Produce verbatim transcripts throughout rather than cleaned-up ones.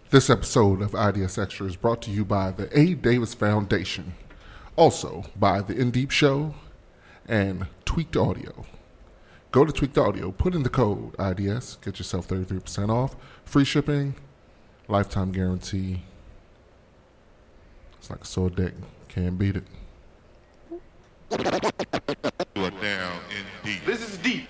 This episode of I D S Extra is brought to you by the A. Davis Foundation, also by the In Deep Show and Tweaked Audio. Go to Tweaked Audio, put in the code I D S, get yourself thirty-three percent off, free shipping, lifetime guarantee. It's like a sore dick, can't beat it. You are down in deep. This is deep.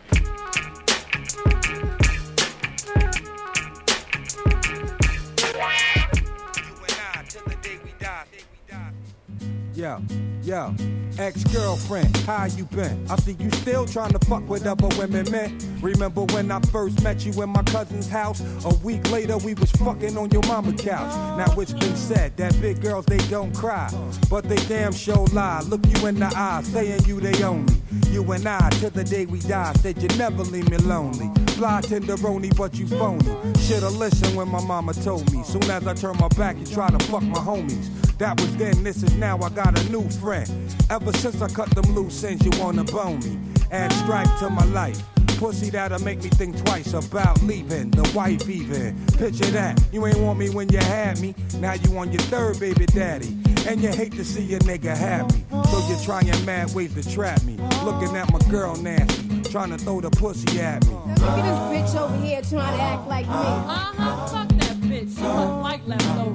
Yo, yo, ex-girlfriend, how you been? I see you still trying to fuck with other women, man. Remember when I first met you in my cousin's house? A week later, we was fucking on your mama couch. Now it's been said that big girls, they don't cry, but they damn sure lie. Look you in the eye, saying you they own me. You and I, till the day we die, said you never leave me lonely. Fly tenderoni, but you phony. Shoulda listened when my mama told me. Soon as I turn my back, you try to fuck my homies. That was then, this is now, I got a new friend. Ever since I cut them loose ends, you wanna bone me. Add strife to my life. Pussy that'll make me think twice about leaving the wife even. Picture that, you ain't want me when you had me. Now you on your third baby daddy. And you hate to see a nigga happy. So you're trying mad ways to trap me. Looking at my girl nasty, trying to throw the pussy at me. Look at this bitch over here trying to act like me. Uh-huh, fuck that bitch. She look like leftover.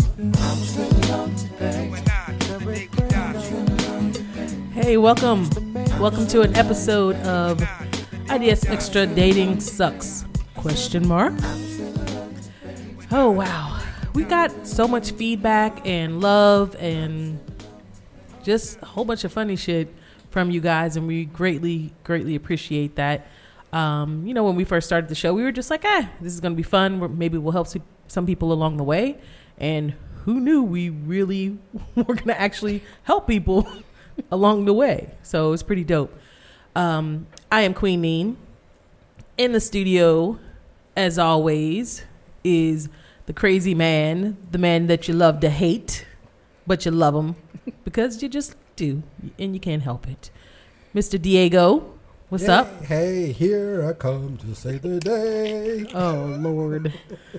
Hey, welcome. Welcome to an episode of I D S Extra Dating Sucks? Question mark. Oh, wow. We got so much feedback and love and just a whole bunch of funny shit from you guys, and we greatly, greatly appreciate that. Um, you know, when we first started the show, we were just like, ah, this is going to be fun. Maybe we'll help some people along the way. And who knew we really were going to actually help people along the way. So it's pretty dope. Um, I am Queen Neen. In the studio, as always, is the crazy man, the man that you love to hate, but you love him because you just do, and you can't help it. Mister Diego, what's hey, up? Hey, here I come to save the day. Oh, Lord.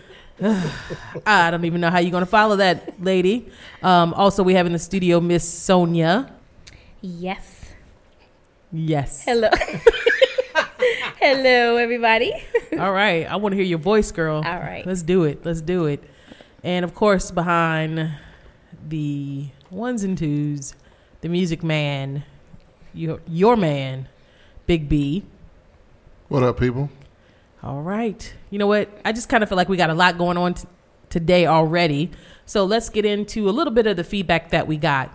I don't even know how you're going to follow that, lady. Um, also, we have in the studio Miss Sonia. Yes. Yes. Hello. Hello, everybody. All right. I want to hear your voice, girl. All right. Let's do it. Let's do it. And, of course, behind the ones and twos, the music man, your, your man, Big B. What up, people? All right. You know what? I just kind of feel like we got a lot going on t- today already. So let's get into a little bit of the feedback that we got.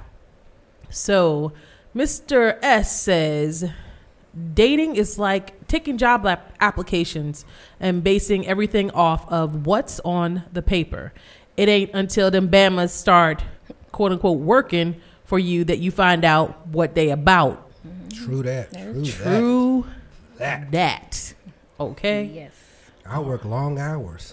So Mister S says, dating is like taking job ap- applications and basing everything off of what's on the paper. It ain't until them Bamas start, quote unquote, working for you that you find out what they about. True that. True, True that. that. Okay. Yes. I work long hours.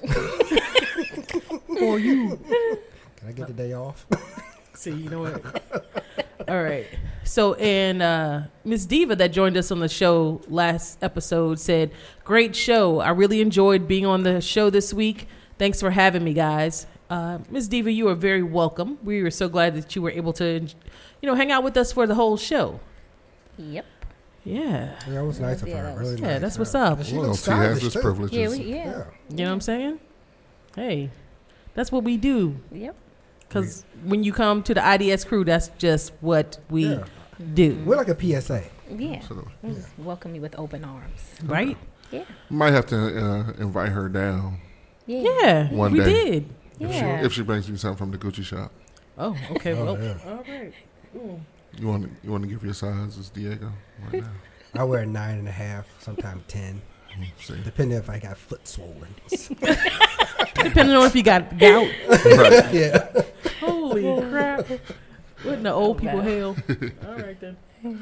For you. Can I get the day off? See, you know what? All right. So, and uh, Miss Diva that joined us on the show last episode said, great show. I really enjoyed being on the show this week. Thanks for having me, guys. Uh, Miss Diva, you are very welcome. We were so glad that you were able to, you know, hang out with us for the whole show. Yep. Yeah. Yeah, that was nice of Yeah, her. that was Really Yeah, nice. that's what's up. And she Well, looks she has stylish, his too. privileges. Yeah, we, yeah. Yeah. You know what I'm saying? Hey, that's what we do. Yep. Because when you come to the I D S crew, that's just what we Yeah. do. We're like a P S A. Yeah. Absolutely. Just welcome you with open arms. Right? Yeah. Might have to uh, invite her down Yeah. Yeah. One we day. did. if, Yeah. she, if she brings you something from the Gucci shop. Oh, okay. Oh, well, yeah. all right. Mm. You want to you want to give your sizes, Diego? Right now. I wear a nine and a half, sometimes ten, See. depending if I got foot swollen. Depending on if you got gout. Right. Yeah. Holy crap. What in the old people hell? All right, then.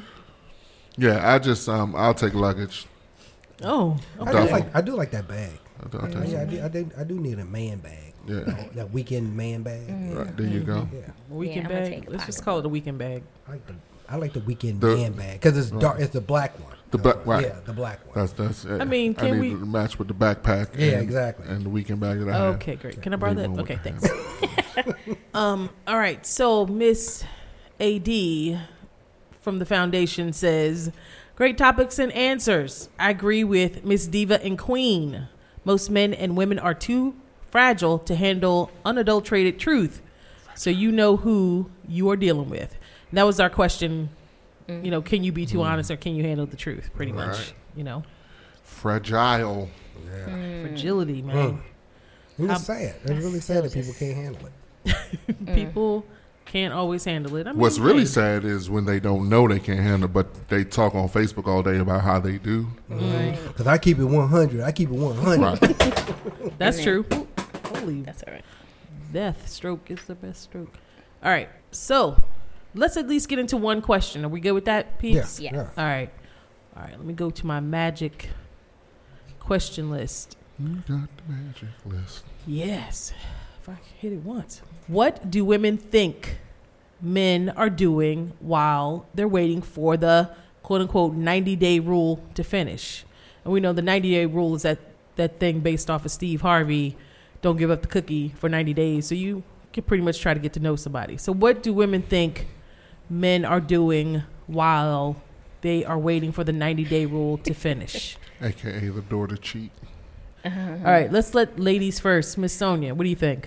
Yeah, I just um I'll take luggage. Oh, I okay. do like I do like that bag. I'll, I'll take Yeah, I some. do, I do. I do need a man bag. Yeah. That, that weekend man bag. Right, there you go. Yeah. Weekend Yeah, I'ma bag. take a Let's just pocket call it a weekend bag. I like the I like the weekend The- man bag because it's dark. It's the black one. The black- right. Yeah, the black one. That's that's. It. I mean, can I need we- to match with the backpack. Yeah, and, exactly. And the weekend bag that I have. Okay, great. Can I borrow that? Leave Okay, one thanks. with um, all right. So Miss A D from the foundation says, "Great topics and answers. I agree with Miss Diva and Queen. Most men and women are too fragile to handle unadulterated truth, so you know who you are dealing with." And that was our question. You know, can you be too honest or can you handle the truth? Pretty much. Right. You know, Fragile. Yeah. fragility, man. Mm. Um, It's sad. It's really sad that people can't handle it. People can't always handle it. I mean, What's really hey. sad is when they don't know they can't handle it, but they talk on Facebook all day about how they do. Right. Because I keep it one hundred. I keep it one hundred. Right. That's And true. Holy That's all right. death stroke is the best stroke. All right, so let's at least get into one question. Are we good with that, Yeah. Peeps? Yes. yeah. All right. All right, let me go to my magic question list. You got the magic list. Yes, if I can hit it once. What do women think men are doing while they're waiting for the quote unquote ninety day rule to finish? And we know the ninety day rule is that, that thing based off of Steve Harvey. Don't give up the cookie for ninety days. So you can pretty much try to get to know somebody. So what do women think men are doing while they are waiting for the ninety day rule to finish? A K A the door to cheat. All right, let's let ladies first. Miss Sonia, what do you think?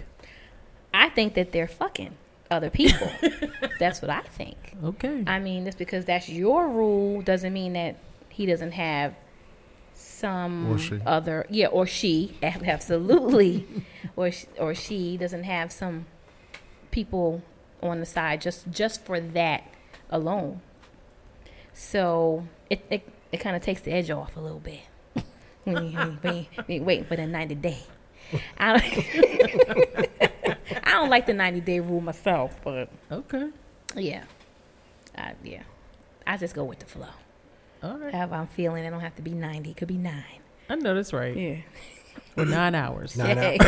I think that they're fucking other people. That's what I think. Okay. I mean, just because that's your rule doesn't mean that he doesn't have some Or she. other, yeah, or she, ab- absolutely, or sh- or she doesn't have some people on the side just just for that alone. So it it, it kind of takes the edge off a little bit. when you, when you- when you waiting for the ninety day. I don't, I don't like the ninety day rule myself, but Okay. yeah, I, yeah, I just go with the flow. All right. However I'm feeling, it don't have to be ninety. It could be nine. I know that's right. Yeah. Or nine hours. Nine Hey,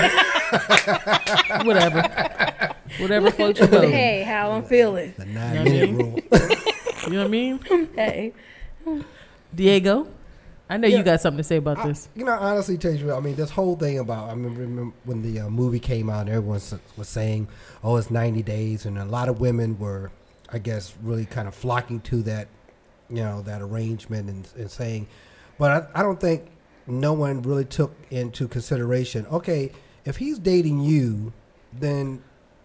Whatever. Whatever floats your boat. hey, how I'm feeling. The nine You know minute what I rule. You know what I mean? Hey. Diego, I know Yeah. you got something to say about I- this. You know, honestly, tell you, I mean, this whole thing about, I remember, remember when the uh, movie came out, everyone s- was saying, oh, it's ninety days. And a lot of women were, I guess, really kind of flocking to that, you know, that arrangement and, and saying, but I, I don't think no one really took into consideration, okay, if he's dating you, then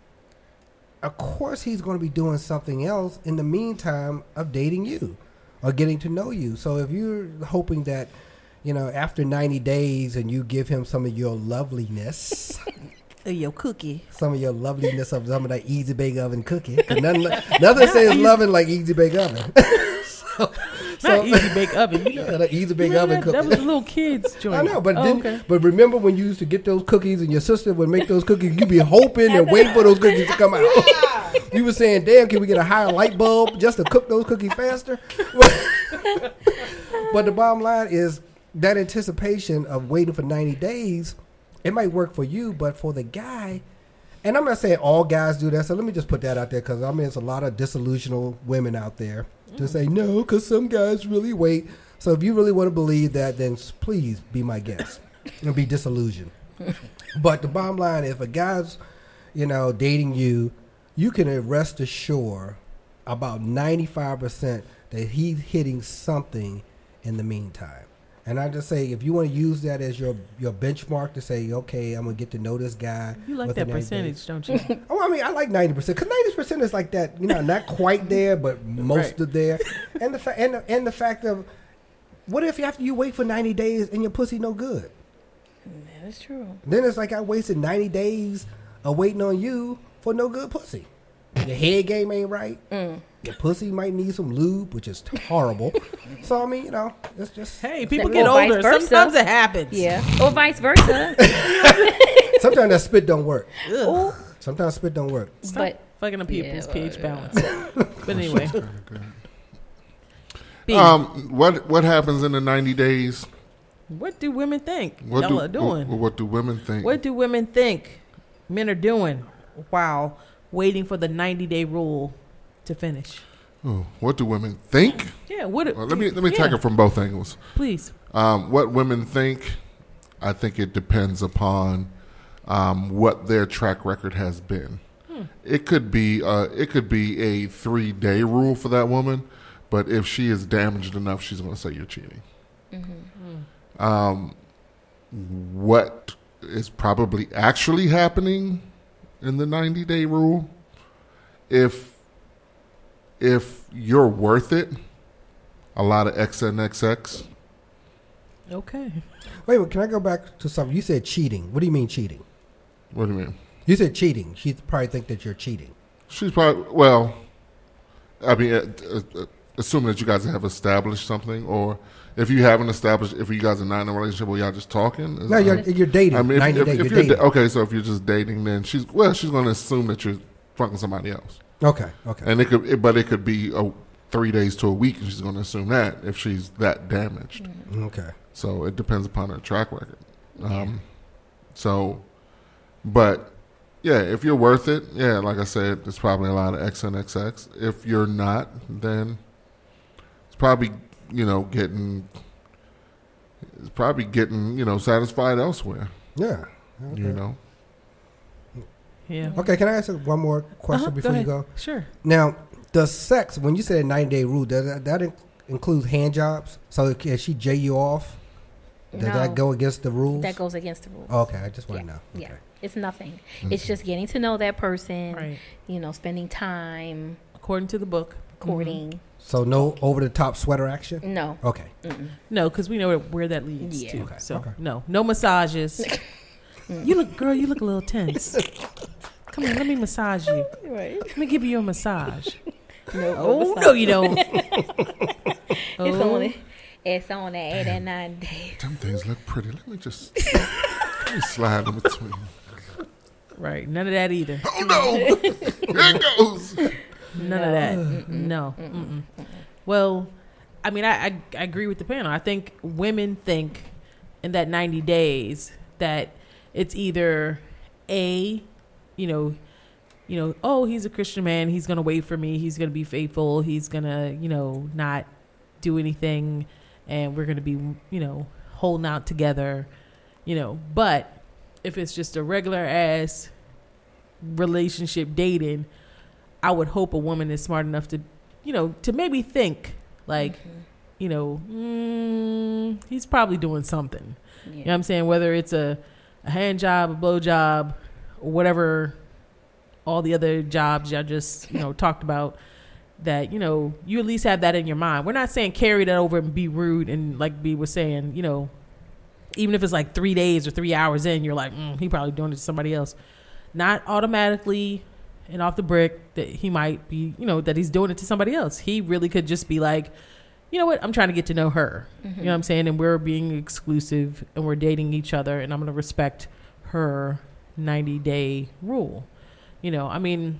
of course he's going to be doing something else in the meantime of dating you or getting to know you. So if you're hoping that, you know, after ninety days and you give him some of your loveliness, Your cookie. some of your loveliness of some of that Easy Bake Oven cookie, 'cause nothing, nothing says loving like Easy Bake Oven. so, Not easy bake oven. You know, yeah, that Easy Bake remember Oven that, cookie. that was a little kid's joint. I know, but oh, didn't, okay. but remember when you used to get those cookies and your sister would make those cookies, you'd be hoping and waiting for those cookies to come out. You were saying, "Damn, can we get a higher light bulb just to cook those cookies faster?" But the bottom line is that anticipation of waiting for ninety days, it might work for you, but for the guy, and I'm not saying all guys do that. So let me just put that out there because I mean, there's a lot of disillusional women out there to say no, because some guys really wait. So if you really want to believe that, then s- please be my guest and be disillusioned. But the bottom line is, if a guy's, you know, dating you, you can rest assured about ninety-five percent that he's hitting something in the meantime. And I just say, if you want to use that as your, your benchmark to say, okay, I'm going to get to know this guy. You like within that ninety days. percentage, don't you? Oh, I mean, I like ninety percent because ninety percent is like that, you know, not quite there, but most Right. of there. And the fa- and the, and the fact of, what if after you wait for ninety days and your pussy no good? That is true. Then it's like I wasted ninety days of waiting on you for no good pussy. Your head game ain't right. Mm. Your pussy might need some lube, which is horrible. So I mean, you know, it's just Hey, people Or get vice older. versa. Sometimes it happens. Yeah. Or vice versa. sometimes that spit don't work. Ooh, Sometimes spit don't work. but Fucking up people's Yeah, pH uh, balance. But anyway. B, Um, what what happens in the ninety days? what do women think What y'all do are doing? What, what do women think? What do women think men are doing while waiting for the ninety day rule to finish? Oh, what do women think? Yeah. What? Well, let me let me yeah, take it from both angles. Please. Um, what women think, I think it depends upon um, what their track record has been. Hmm. It could be uh, it could be a three day rule for that woman, but if she is damaged enough, she's going to say you're cheating. Mm-hmm. Um, what is probably actually happening in the ninety day rule? If if you're worth it, a lot of X N X X. Okay. Wait, wait, can I go back to something? You said cheating. What do you mean cheating? What do you mean? You said cheating. She probably think that you're cheating. She's probably, well, I mean, uh, uh, assuming that you guys have established something, or if you haven't established, if you guys are not in a relationship or y'all just talking. No, you're, you're dating. I mean, if, ninety if, days, if you're you're dating. da- okay, so if you're just dating, then she's, well, she's going to assume that you're fucking somebody else. Okay, okay. And it could, it, but it could be a, three days to a week, and she's going to assume that if she's that damaged. Okay. So it depends upon her track record. Um, so, but yeah, if you're worth it, yeah, like I said, there's probably a lot of X N X X. If you're not, then it's probably, you know, getting, it's probably getting, you know, satisfied elsewhere. Yeah. Okay. You know. Yeah. Okay, can I ask one more question Uh-huh, before go you go? Sure. Now, does sex, when you say a ninety day rule, does that, that in- include hand jobs? So can she J you off? Does No. that go against the rules? That goes against the rules. Oh, okay, I just want yeah. to know. Yeah. Okay. It's nothing. It's just getting to know that person, Right. you know, spending time, According to the book. courting. So no over the top sweater action? No. Okay. Mm-mm. No, because we know where, where that leads Yeah. to. Okay, So okay. no, no massages. You look, girl. You look a little tense. Come here, let me massage you. Right. Let me give you a massage. No, Oh no, you don't. It's Oh. on. It's on that eight and nine days. Them things look pretty. Let me just let me slide in between. Right, none of that either. Oh no! Here it goes. None of that. No. Mm-mm. Well, I mean, I, I I agree with the panel. I think women think in that ninety days that it's either a, you know, you know, oh, he's a Christian man. He's gonna wait for me. He's gonna be faithful. He's gonna, you know, not do anything, and we're gonna be, you know, holding out together, you know. But if it's just a regular ass relationship dating, I would hope a woman is smart enough to, you know, to maybe think like, mm-hmm. you know, mm, he's probably doing something. Yeah. You know what I'm saying? Whether it's a, a hand job, a blow job, or whatever, all the other jobs y'all just, you know, talked about, that, you know, you at least have that in your mind. We're not saying carry that over and be rude, and like B was saying, you know, even if it's like three days or three hours in, you're like, mm, he probably doing it to somebody else. Not automatically and off the brick that he might be, you know, that he's doing it to somebody else. He really could just be like, you know what, I'm trying to get to know her. Mm-hmm. You know what I'm saying? And we're being exclusive and we're dating each other, and I'm going to respect her ninety day rule. You know, I mean,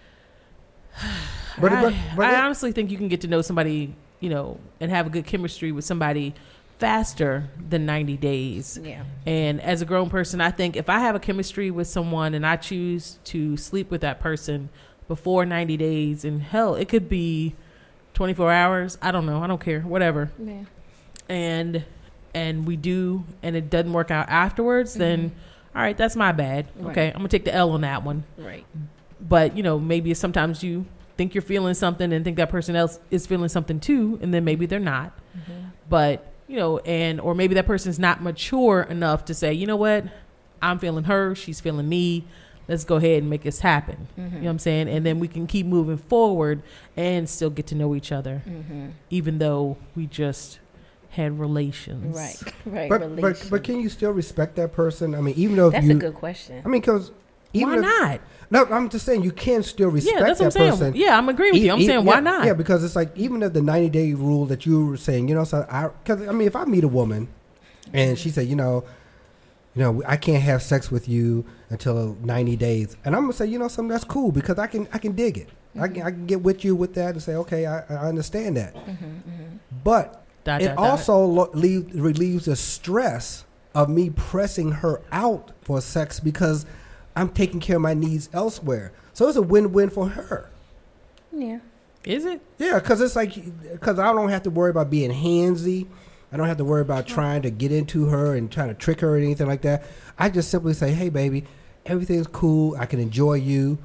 But, I, but, but I it- honestly think you can get to know somebody, you know, and have a good chemistry with somebody faster than ninety days. Yeah. And as a grown person, I think if I have a chemistry with someone and I choose to sleep with that person before ninety days, and hell, it could be twenty-four hours. I don't know. I don't care. Whatever. Yeah. And and we do, and it doesn't work out afterwards, mm-hmm. then all right, that's my bad. Right. Okay, I'm gonna take the L on that one. Right. But you know, maybe sometimes you think you're feeling something and think that person else is feeling something too, and then maybe they're not. Mm-hmm. But you know, and or maybe that person's not mature enough to say, you know what, I'm feeling her, she's feeling me. Let's go ahead and make this happen. Mm-hmm. You know what I'm saying? And then we can keep moving forward and still get to know each other, mm-hmm. even though we just had relations. Right, right. But, relations. but but can you still respect that person? I mean, even though if That's you, a good question. I mean, because even Why if, not? No, I'm just saying you can still respect Yeah, that's what that I'm person. saying. Yeah, I'm agreeing with you. I'm E- saying, yeah, why not? Yeah, because it's like even if the ninety day rule that you were saying, you know, so I, because I mean, if I meet a woman and she said, you know, you know, I can't have sex with you until ninety days, and I'm gonna say, you know, something that's cool because I can I can dig it. Mm-hmm. I can I can get with you with that and say, okay, I, I understand that. Mm-hmm, mm-hmm. But Dot, it dot, dot. also lo- leave, relieves the stress of me pressing her out for sex because I'm taking care of my needs elsewhere. So it's a win-win for her. Yeah. Is it? Yeah, because it's like, because I don't have to worry about being handsy. I don't have to worry about trying to get into her and trying to trick her or anything like that. I just simply say, hey, baby, everything's cool. I can enjoy you.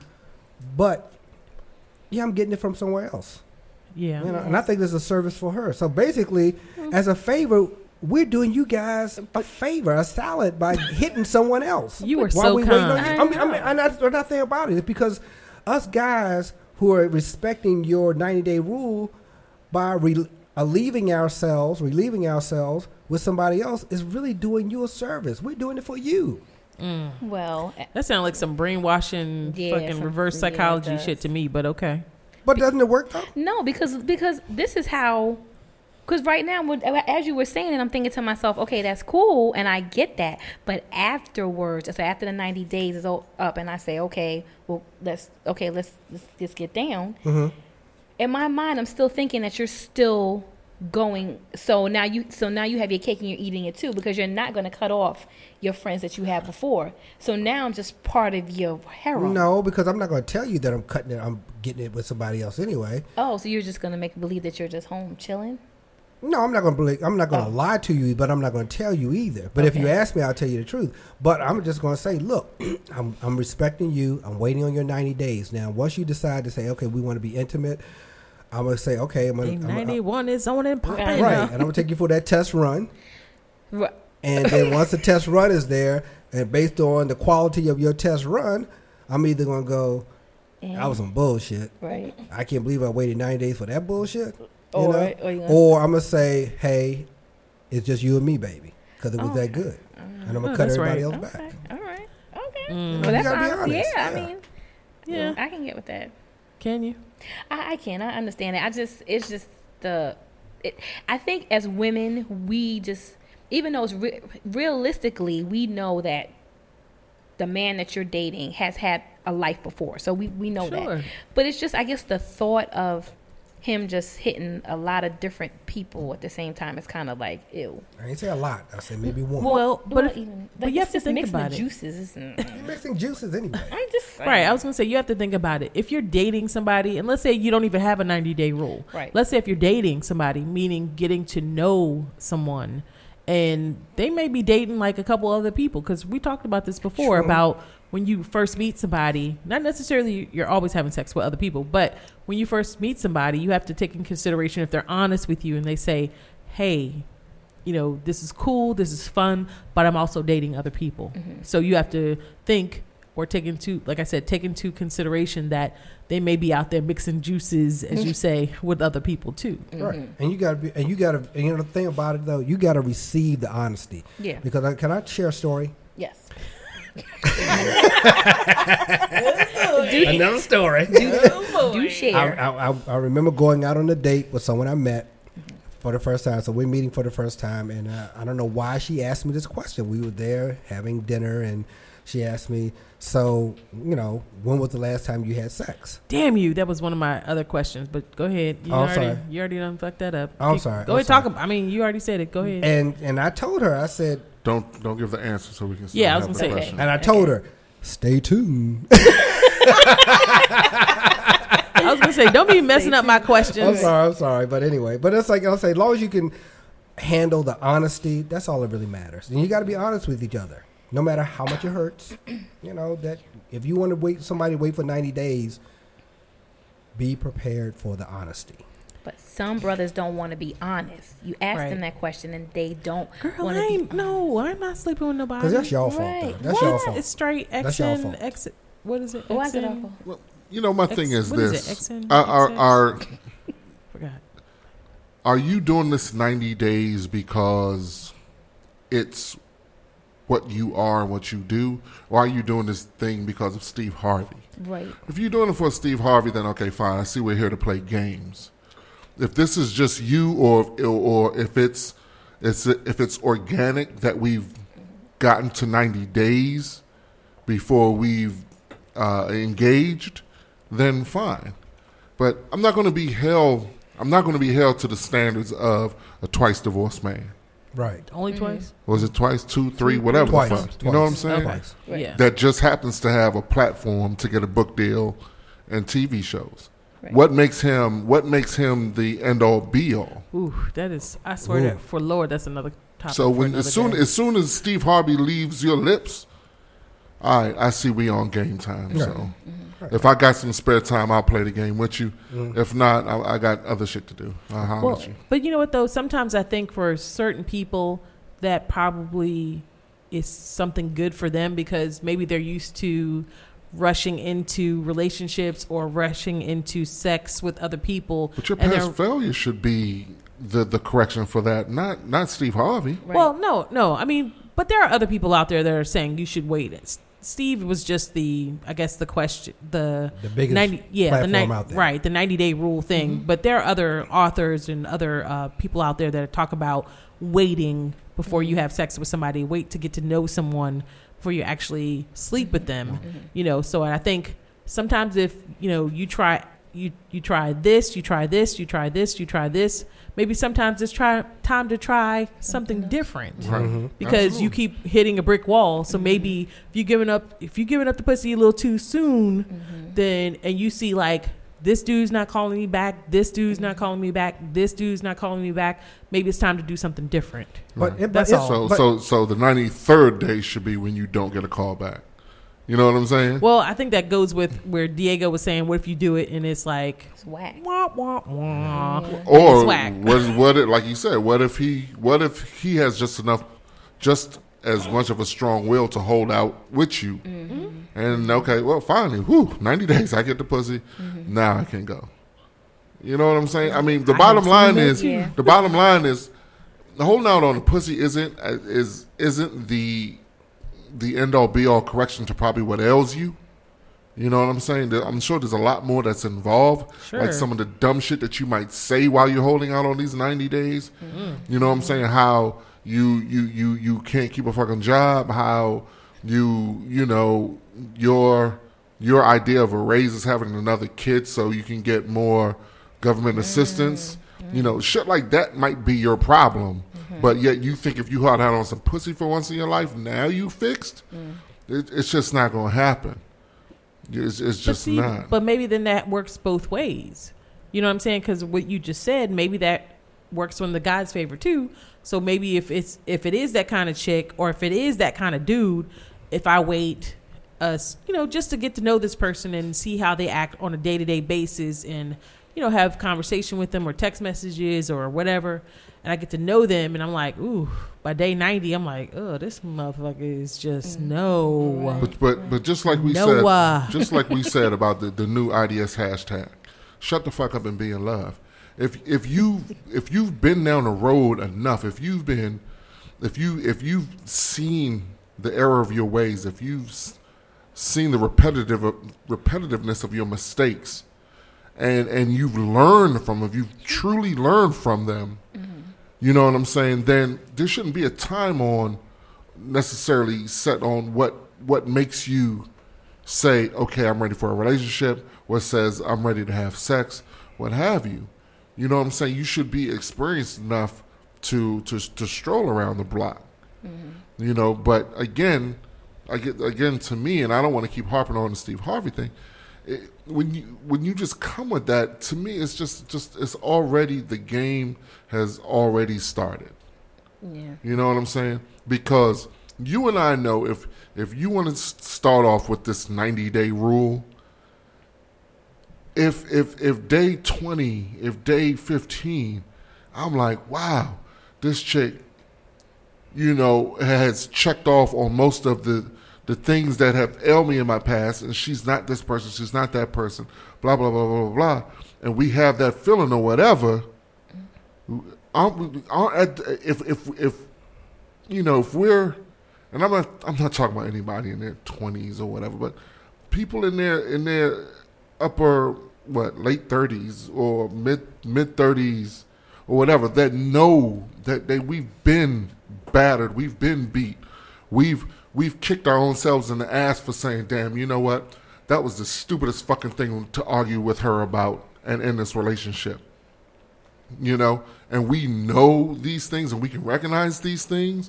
But, yeah, I'm getting it from somewhere else. Yeah. You know, and I think this is a service for her. So basically, as a favor, we're doing you guys a favor, a salad, by hitting someone else. You were While so we waiting kind. on you. I mean, I mean, and that's another thing about it is because us guys who are respecting your ninety-day rule by re- relieving ourselves, relieving ourselves with somebody else is really doing you a service. We're doing it for you. Mm. Well, That sounds like some brainwashing, Yeah, fucking some- reverse yeah, it psychology does. shit to me. But okay. But doesn't it work though? no, because because this is how. Because right now, when, as you were saying it, I'm thinking to myself, okay, that's cool, and I get that. But afterwards, so after the ninety days is o- up, and I say, okay, well, let's okay, let's let's just get down. Mm-hmm. In my mind, I'm still thinking that you're still going. So now you, so now you have your cake and you're eating it too, because you're not going to cut off your friends that you had before. So now I'm just part of your harem. No, because I'm not going to tell you that I'm cutting it. I'm getting it with somebody else anyway. Oh, so you're just going to make believe that you're just home chilling? No, I'm not going to believe. I'm not going to Oh. lie to you, but I'm not going to tell you either. But if you Okay. ask me, I'll tell you the truth. But I'm just going to say, look, I'm I'm respecting you. I'm waiting on your ninety days. Now, once you decide to say, okay, we want to be intimate, I'm going to say, okay, I'm going to ninety-one is on and popping. Right. right, and I'm going to take you for that test run. Right. And then once the test run is there, and based on the quality of your test run, I'm either going to go, I was some bullshit. Right. I can't believe I waited ninety days for that bullshit. You Or- know? or you gonna- or I'm going to say, hey, it's just you and me, baby, because it was Oh, that good. And I'm going Oh, to cut that's everybody right. else Okay. back. All right. Okay. Mm. Well, You that's gotta be honest. honest, Yeah, I yeah. mean, Yeah. I can get with that. Can you? I, I can. I understand it. I just, it's just the, it, I think as women, we just, even though it's re- realistically, we know that the man that you're dating has had a life before. So we, we know Sure. that. But it's just, I guess, the thought of him just hitting a lot of different people at the same time is kind of like, ew. I ain't say a lot. I said maybe one. Well, but if- even, but like, you it's have to just think mixing about the it. juices. It's- You're mixing juices anyway. I'm just saying. Right. I was going to say, you have to think about it. If you're dating somebody, and let's say you don't even have a ninety day rule. Right. Let's say if you're dating somebody, meaning getting to know someone, and they may be dating like a couple other people, because we talked about this before Sure. about when you first meet somebody, not necessarily you're always having sex with other people, but when you first meet somebody, you have to take in consideration if they're honest with you and they say, hey, you know, this is cool, this is fun, but I'm also dating other people. Mm-hmm. So you have to think or take into, like I said, take into consideration that they may be out there mixing juices, as you say, with other people too. Right. And you got to be, and you got to, and you know the thing about it though, you got to receive the honesty. Yeah. Because I, can I share a story? Yes. Another story. Do share. I, I, I, I remember going out on a date with someone I met for the first time. So we're meeting for the first time, and uh, I don't know why she asked me this question. We were there having dinner, and she asked me, "So, you know, when was the last time you had sex?" Damn you! That was one of my other questions, but go ahead. You Oh, I'm already, sorry. you already done fucked that up. Oh, I'm Keep- sorry. Go I'm ahead, sorry. talk about. I mean, you already said it. Go ahead. And and I told her, I said, Don't don't give the answer so we can. Still Yeah, I was have gonna the say. question. and I told her, "Stay tuned." I was gonna say, don't be messing up my I'm questions. sorry, I'm sorry, but anyway, but it's like I'll say, as long as you can handle the honesty, that's all that really matters. And you got to be honest with each other, no matter how much it hurts. You know that if you want to wait, somebody wait for ninety days, be prepared for the honesty. But some brothers don't want to be honest. You ask Right. them that question and they don't Girl, want I to be ain't, no, I'm not sleeping with nobody. Because that's your fault, Right. though. That's what? your fault. It's straight X That's your N fault. X. What is it? Why is it X N? awful? Well, you know, my X- thing is what is this: it? X N? are, are, X N? are Forgot. are you doing this ninety days because it's what you are and what you do, or are you doing this thing because of Steve Harvey? Right. If you're doing it for Steve Harvey, then okay, fine. I see we're here to play games. If this is just you, or or if it's it's if it's organic that we've gotten to ninety days before we've uh, engaged, then fine. But I'm not going to be held. I'm not going to be held to the standards of a twice divorced man. Right. Only twice? Was it twice, two, three, whatever Twice. the fuck? You know what I'm Twice. saying? Twice. Right. Yeah. That just happens to have a platform to get a book deal and T V shows. Right. What makes him? What makes him the end all be all? Ooh, that is. I swear Ooh. that for Lord, that's another topic. So for when another as soon day. as soon as Steve Harvey leaves your lips, all right, I see we on game time. Right. So Right. if I got some spare time, I'll play the game with you. If not, I, I got other shit to do. I'll holler Well, at you. but you know what though? Sometimes I think for certain people that probably is something good for them because maybe they're used to rushing into relationships or rushing into sex with other people. But your and past they're- failure should be the the correction for that, not not Steve Harvey. Right. Well, no, no. I mean, but there are other people out there that are saying you should wait. S- Steve was just the, I guess, the question, the The biggest ninety, yeah, the platform ni- out there. right, the ninety day rule thing. But there are other authors and other uh, people out there that talk about waiting before you have sex with somebody. Wait to get to know someone before you actually sleep with them. You know, so I think sometimes if you know you try you you try this, you try this, you try this, you try this. Maybe sometimes it's try time to try something different Right. because you keep hitting a brick wall. So maybe if you giving up, if you giving up the pussy a little too soon, then and you see like this dude's not calling me back, this dude's not calling me back, this dude's not calling me back. Maybe it's time to do something different. But it, That's but all. it- So but- so so the ninety-third day should be when you don't get a call back. You know what I'm saying? Well, I think that goes with where Diego was saying, "What if you do it and it's like It's whack. wah wah wah." Or It's whack. what? What? It, like you said, what if he? What if he has just enough, just as much of a strong will to hold out with you? And okay, well, finally, whew, ninety days, I get the pussy. Now I can go. You know what I'm saying? I mean, the I bottom have line seen that is too. the bottom line is holding out on the pussy isn't uh, is isn't the the end all be all correction to probably what ails you. You know what I'm saying? There- I'm sure there's a lot more that's involved, Sure. like some of the dumb shit that you might say while you're holding out on these ninety days. You know what I'm saying? How you you you you can't keep a fucking job. How you you know your your idea of a raise is having another kid so you can get more government assistance. You know, shit like that might be your problem. But yet you think if you held out on some pussy for once in your life, now you fixed. It, it's just not going to happen. It's, it's But just see, not. but maybe then that works both ways. You know what I'm saying? Because what you just said, maybe that works in the guy's favor too. So maybe if it's if it is that kind of chick, or if it is that kind of dude, if I wait, us, you know, just to get to know this person and see how they act on a day to day basis, and you know, have conversation with them or text messages or whatever, and I get to know them, and I'm like, ooh, by day ninety, I'm like, oh, this motherfucker is just no. But but but just like we Noah. said, just like we said about the, the new I D S hashtag, shut the fuck up and be in love. If if you if you've been down the road enough, if you've been, if you if you've seen the error of your ways, if you've s- seen the repetitive repetitiveness of your mistakes, and and you've learned from them, if you've truly learned from them, you know what I'm saying, then there shouldn't be a time on necessarily set on what what makes you say, okay, I'm ready for a relationship, what says I'm ready to have sex, what have you. You know what I'm saying? You should be experienced enough to to to stroll around the block. You know, but again, I get again to me, and I don't want to keep harping on the Steve Harvey thing. It, when you when you just come with that, to me, it's just just it's already the game has already started. Yeah. You know what I'm saying? Because you and I know if if you want to start off with this ninety day rule, if if if day twenty, if day fifteen, I'm like, wow, this chick, you know, has checked off on most of the the things that have ailed me in my past, and she's not this person, she's not that person, blah blah blah blah blah, blah. And we have that feeling or whatever. Aren't, aren't at, if if if you know if we're, and I'm not I'm not talking about anybody in their twenties or whatever, but people in their in their upper what late thirties or mid mid thirties or whatever that know that they we've been battered, we've been beat, we've we've kicked our own selves in the ass for saying, damn, you know what, that was the stupidest fucking thing to argue with her about and end this relationship. You know, and we know these things and we can recognize these things.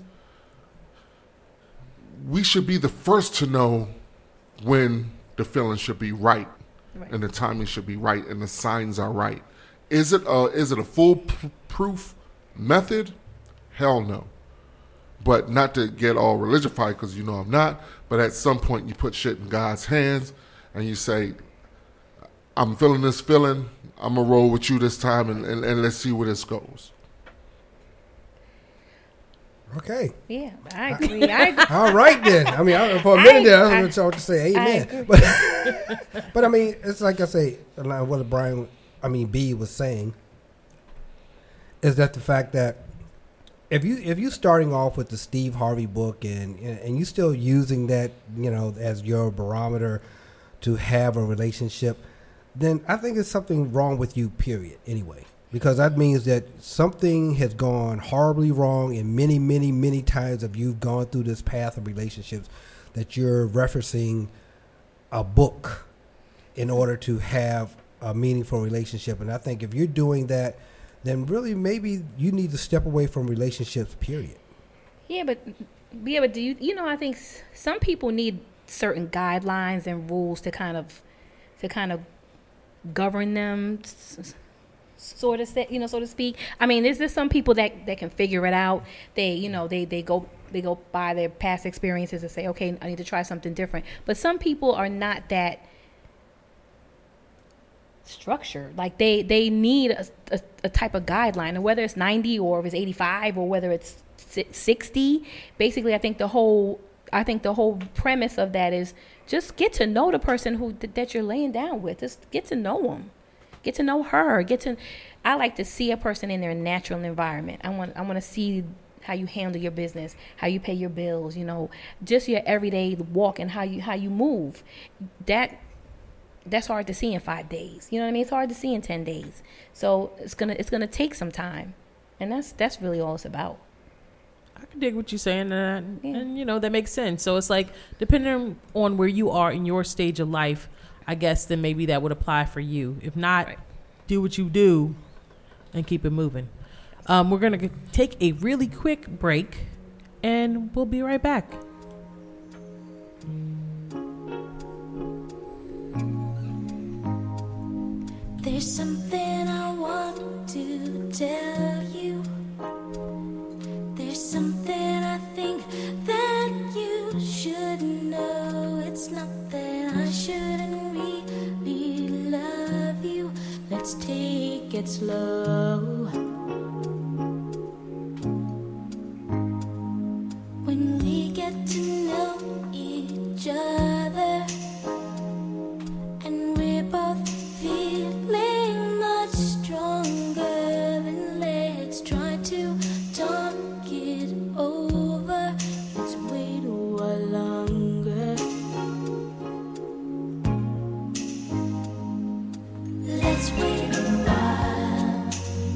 We should be the first to know when the feeling should be right Right. and the timing should be right, and the signs are right. Is it a, is it a foolproof method? Hell no. But not to get all religified, because you know I'm not, but at some point you put shit in God's hands and you say, I'm feeling this feeling, I'm going to roll with you this time, and, and, and let's see where this goes. Okay. Yeah, I agree. I agree. All right then. I mean, I, for a minute I- there, I I- was going to say I amen. agree. But, but I mean, it's like I say, like what Brian, I mean, B was saying, is that the fact that if you if you starting off with the Steve Harvey book and and you still using that, you know, as your barometer to have a relationship, then I think it's something wrong with you, period, anyway. Because that means that something has gone horribly wrong in many, many, many times of you've gone through this path of relationships that you're referencing a book in order to have a meaningful relationship. And I think if you're doing that, then really maybe you need to step away from relationships, period. Yeah, but yeah, but do you you know I think s- some people need certain guidelines and rules to kind of to kind of govern them, s- s- sort of say, you know, so to speak. I mean, there's just some people that, that can figure it out. They you know they, they go they go by their past experiences and say, okay, I need to try something different. But some people are not that structured. Like they they need a, a, a type of guideline, and whether it's ninety or if it's eighty-five or whether it's sixty. Basically, I think the whole I think the whole premise of that is just get to know the person who that you're laying down with. Just get to know them, get to know her. Get to. I like to see a person in their natural environment. I want I want to see how you handle your business, how you pay your bills. You know, just your everyday walk and how you how you move. That. That's hard to see in five days. You know what I mean? It's hard to see in ten days. So it's gonna it's gonna take some time, and that's that's really all it's about. I can dig what you're saying, uh, Yeah. and you know that makes sense. So it's like depending on where you are in your stage of life, I guess then maybe that would apply for you. If not, Right. do what you do and keep it moving. Um, we're gonna g- take a really quick break, and we'll be right back. There's something I want to tell you. There's something I think that you should know. It's not that I shouldn't really love you. Let's take it slow. When we get to know each other, and we're both feeling much stronger, then let's try to talk it over. Let's wait a while longer. Let's wait a while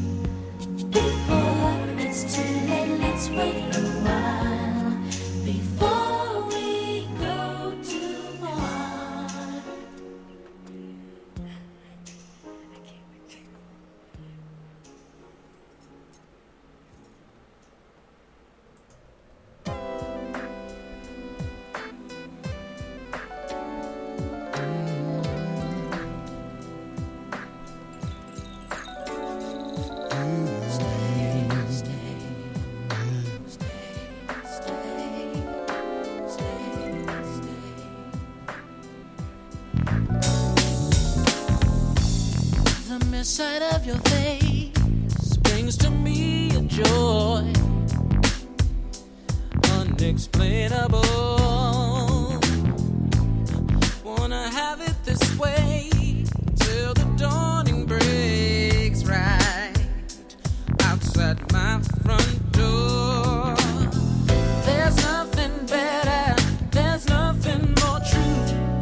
before it's too late. Let's wait a while before we go too far. The mere sight of your face brings to me a joy unexplainable. Wanna have it this way till the dawning breaks right outside my front door. There's nothing better, there's nothing more true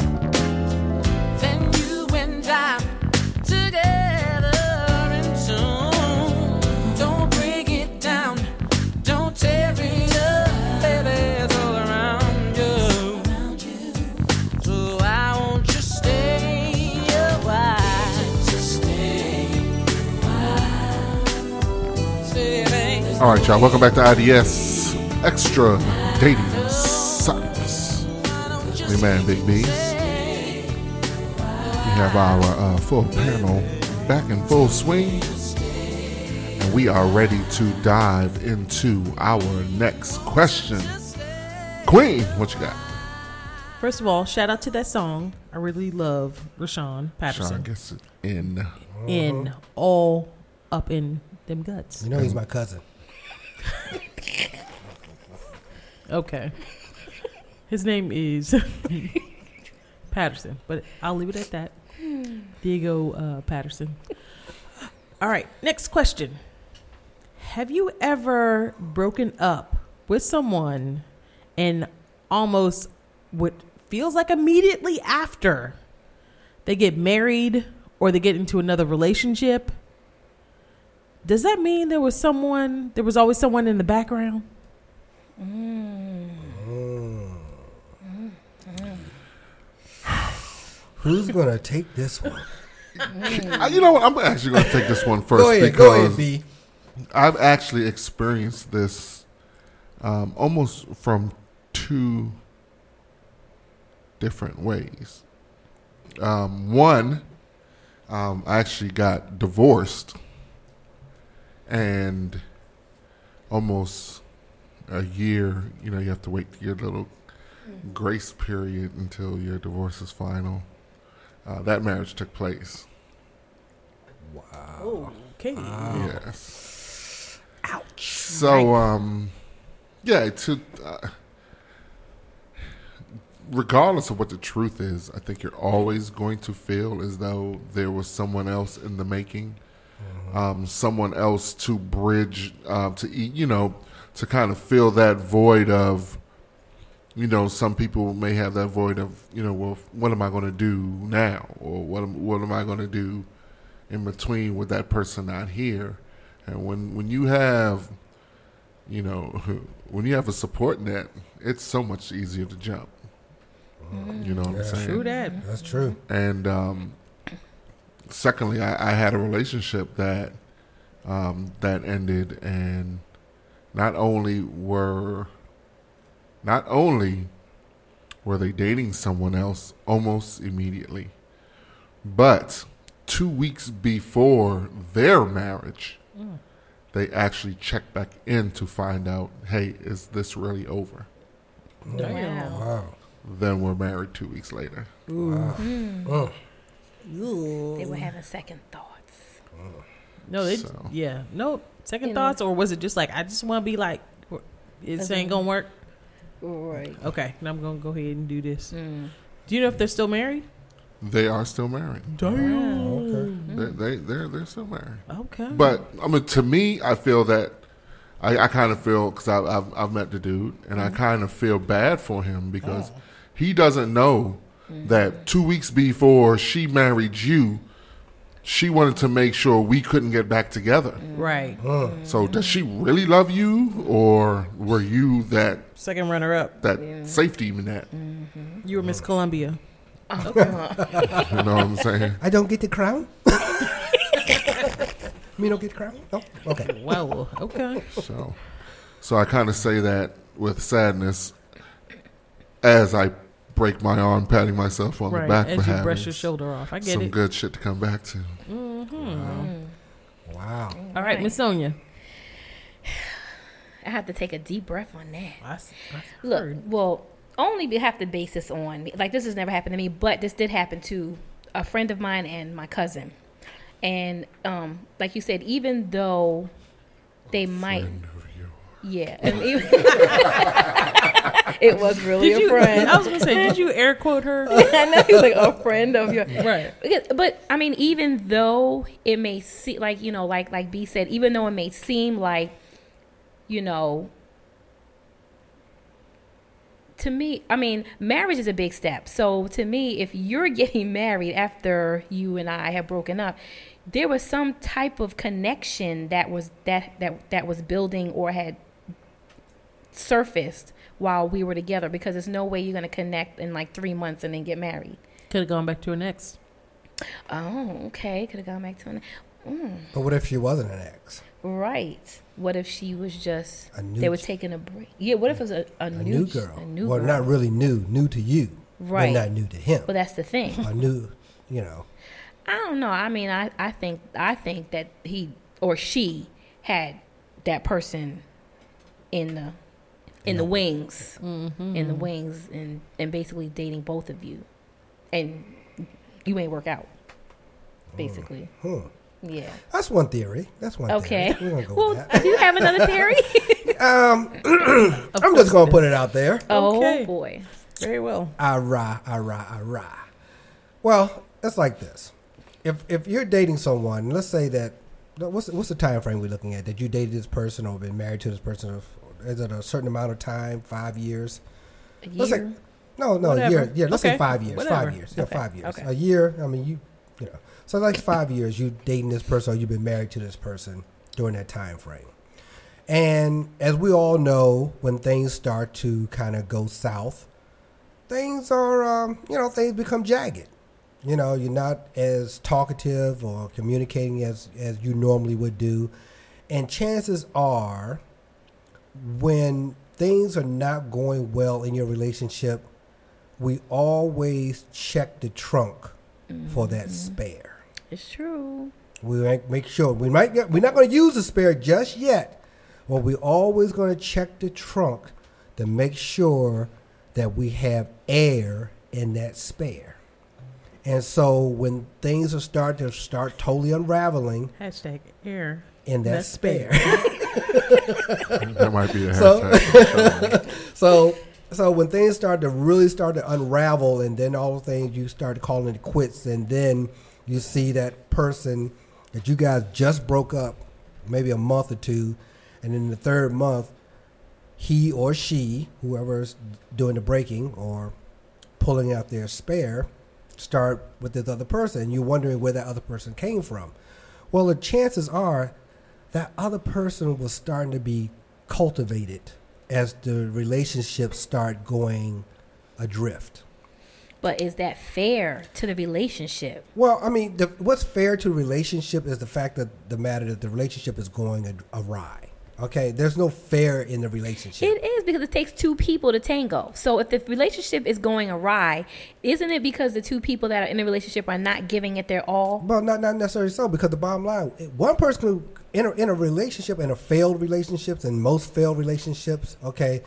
than you and I together in tune. Don't break it down, don't tear it up, baby, it's all around you. So I want you stay a while, just stay a while, stay, baby. All right, y'all. Welcome back to I D S Extra Dating Sucks. My man, Big B. We have our uh, full panel back in full swing, and we are ready to dive into our next question. Queen, what you got? First of all, shout out to that song. I really love Rashawn Patterson. Sean gets it in. In all up in them guts. You know he's my cousin. Okay. His name is Patterson, but I'll leave it at that. Diego uh, Patterson. All right, next question. Have you ever broken up with someone and almost what feels like immediately after they get married or they get into another relationship? Does that mean there was someone, there was always someone in the background? Mm. Who's gonna take this one? Uh, you know what? I'm actually going to take this one first Go ahead, because go ahead, B. I've actually experienced this um, almost from two different ways. Um, one, um, I actually got divorced, and almost a year, you know, you have to wait your little grace period until your divorce is final. Uh, that marriage took place. Oh, okay. Yes. Ouch. So, um, yeah, to uh, regardless of what the truth is, I think you're always going to feel as though there was someone else in the making, mm-hmm. um, someone else to bridge, uh, to eat, you know, to kind of fill that void of, you know, some people may have that void of, you know, well, what am I going to do now, or what am, what am I going to do in between with that person not here? And when when you have, you know, when you have a support net, it's so much easier to jump. You know what Yeah. I'm saying? True that. That's true. And um, secondly, I, I had a relationship that um, that ended, and not only were not only were they dating someone else almost immediately, but two weeks before their marriage, mm. they actually checked back in to find out, hey, is this really over? Damn. Wow. Then we're married two weeks later. Wow. Mm. Mm. They were having second thoughts. No, they, So. yeah. No, second You know. thoughts, or was it just like, I just want to be like, this ain't going to work? Right. Okay, now I'm going to go ahead and do this. Mm. Do you know if they're still married? They are still married. Damn. Okay. They, they, they're, they're still married. Okay. But, I mean, to me, I feel that, I, I kind of feel, because I've, I've, I've met the dude, and I kind of feel bad for him because he doesn't know that two weeks before she married you, she wanted to make sure we couldn't get back together. Right. So does she really love you, or were you that Second runner up. that safety net? You were Miss Columbia. You know what I'm saying? I don't get the crown? Me don't get the crown? No? Okay. Wow. Okay. So, so I kind of say that with sadness as I break my arm, patting myself on Right. the back As for you having brush your shoulder off. I get some it. good shit to come back to. Wow. All right, Miss Sonia. I have to take a deep breath on that. I, s- I Look, heard. well, only we have to base this on me. Like, this has never happened to me, but this did happen to a friend of mine and my cousin. And um, like you said, even though they might, yeah, and even it was really Did a you, friend. I was going to say, did you air quote her? I know, he's like a friend of your Right. Because- But I mean, even though it may seem like, you know, like like B said, even though it may seem like, you know, to me, I mean, marriage is a big step. So to me, if you're getting married after you and I have broken up, there was some type of connection that was that that that was building or had surfaced while we were together, because there's no way you're going to connect in like three months and then get married. Could have gone back to an ex. Oh, okay. Could have gone back to an. Mm, But what if she wasn't an ex? right. What if she was just, A new they were ch- taking a break? Yeah, what if it was a, a, A new, new ch- girl. A new well, girl. not really new. New to you. Right. But not new to him. But that's the thing. A new you know. I don't know. I mean, I, I think I think that he or she had that person in the in the wings, Mm-hmm. in the wings, and and basically dating both of you, and you ain't work out, basically. Hmm. Yeah. That's one theory. That's one Okay. theory. We're gonna go Well, with that. do you have another theory? Um, I'm just gonna put it out there. Oh Okay. boy. Very well. Ara, ara, ara. Well, it's like this. If if you're dating someone, let's say that what's what's the time frame we're looking at that you dated this person or been married to this person? Is it a certain amount of time? Five years? A Let's say year. no, no, Whatever. year. Yeah, let's say Okay. five years. Whatever. Five years. Yeah, Okay. five years. Okay. A year. I mean, you you know. So like five years, you dating this person or you've been married to this person during that time frame. And as we all know, when things start to kind of go south, things are, um, you know, things become jagged. You know, you're not as talkative or communicating as, as you normally would do. And chances are, when things are not going well in your relationship, we always check the trunk for that spare. It's true. We make, make sure we might get, we're not going to use the spare just yet. Well, we're always going to check the trunk to make sure that we have air in that spare. And so when things are start to start totally unraveling Hashtag air. in that That's spare. That might be a So- hashtag. so so when things start to really start to unravel and then all the things you start calling it quits and then you see that person that you guys just broke up maybe a month or two, and in the third month he or she, whoever's doing the breaking or pulling out their spare, start with this other person, and you're wondering where that other person came from. Well, the chances are that other person was starting to be cultivated as the relationships start going adrift. But is that fair to the relationship? Well, I mean, the, what's fair to a relationship is the fact that the matter that the relationship is going a- awry. Okay, there's no fair in the relationship. It is because it takes two people to tango. So if the relationship is going awry, isn't it because the two people that are in the relationship are not giving it their all? Well, not not necessarily so, because the bottom line, one person can, in a, in a relationship, in a failed relationships, and most failed relationships, okay,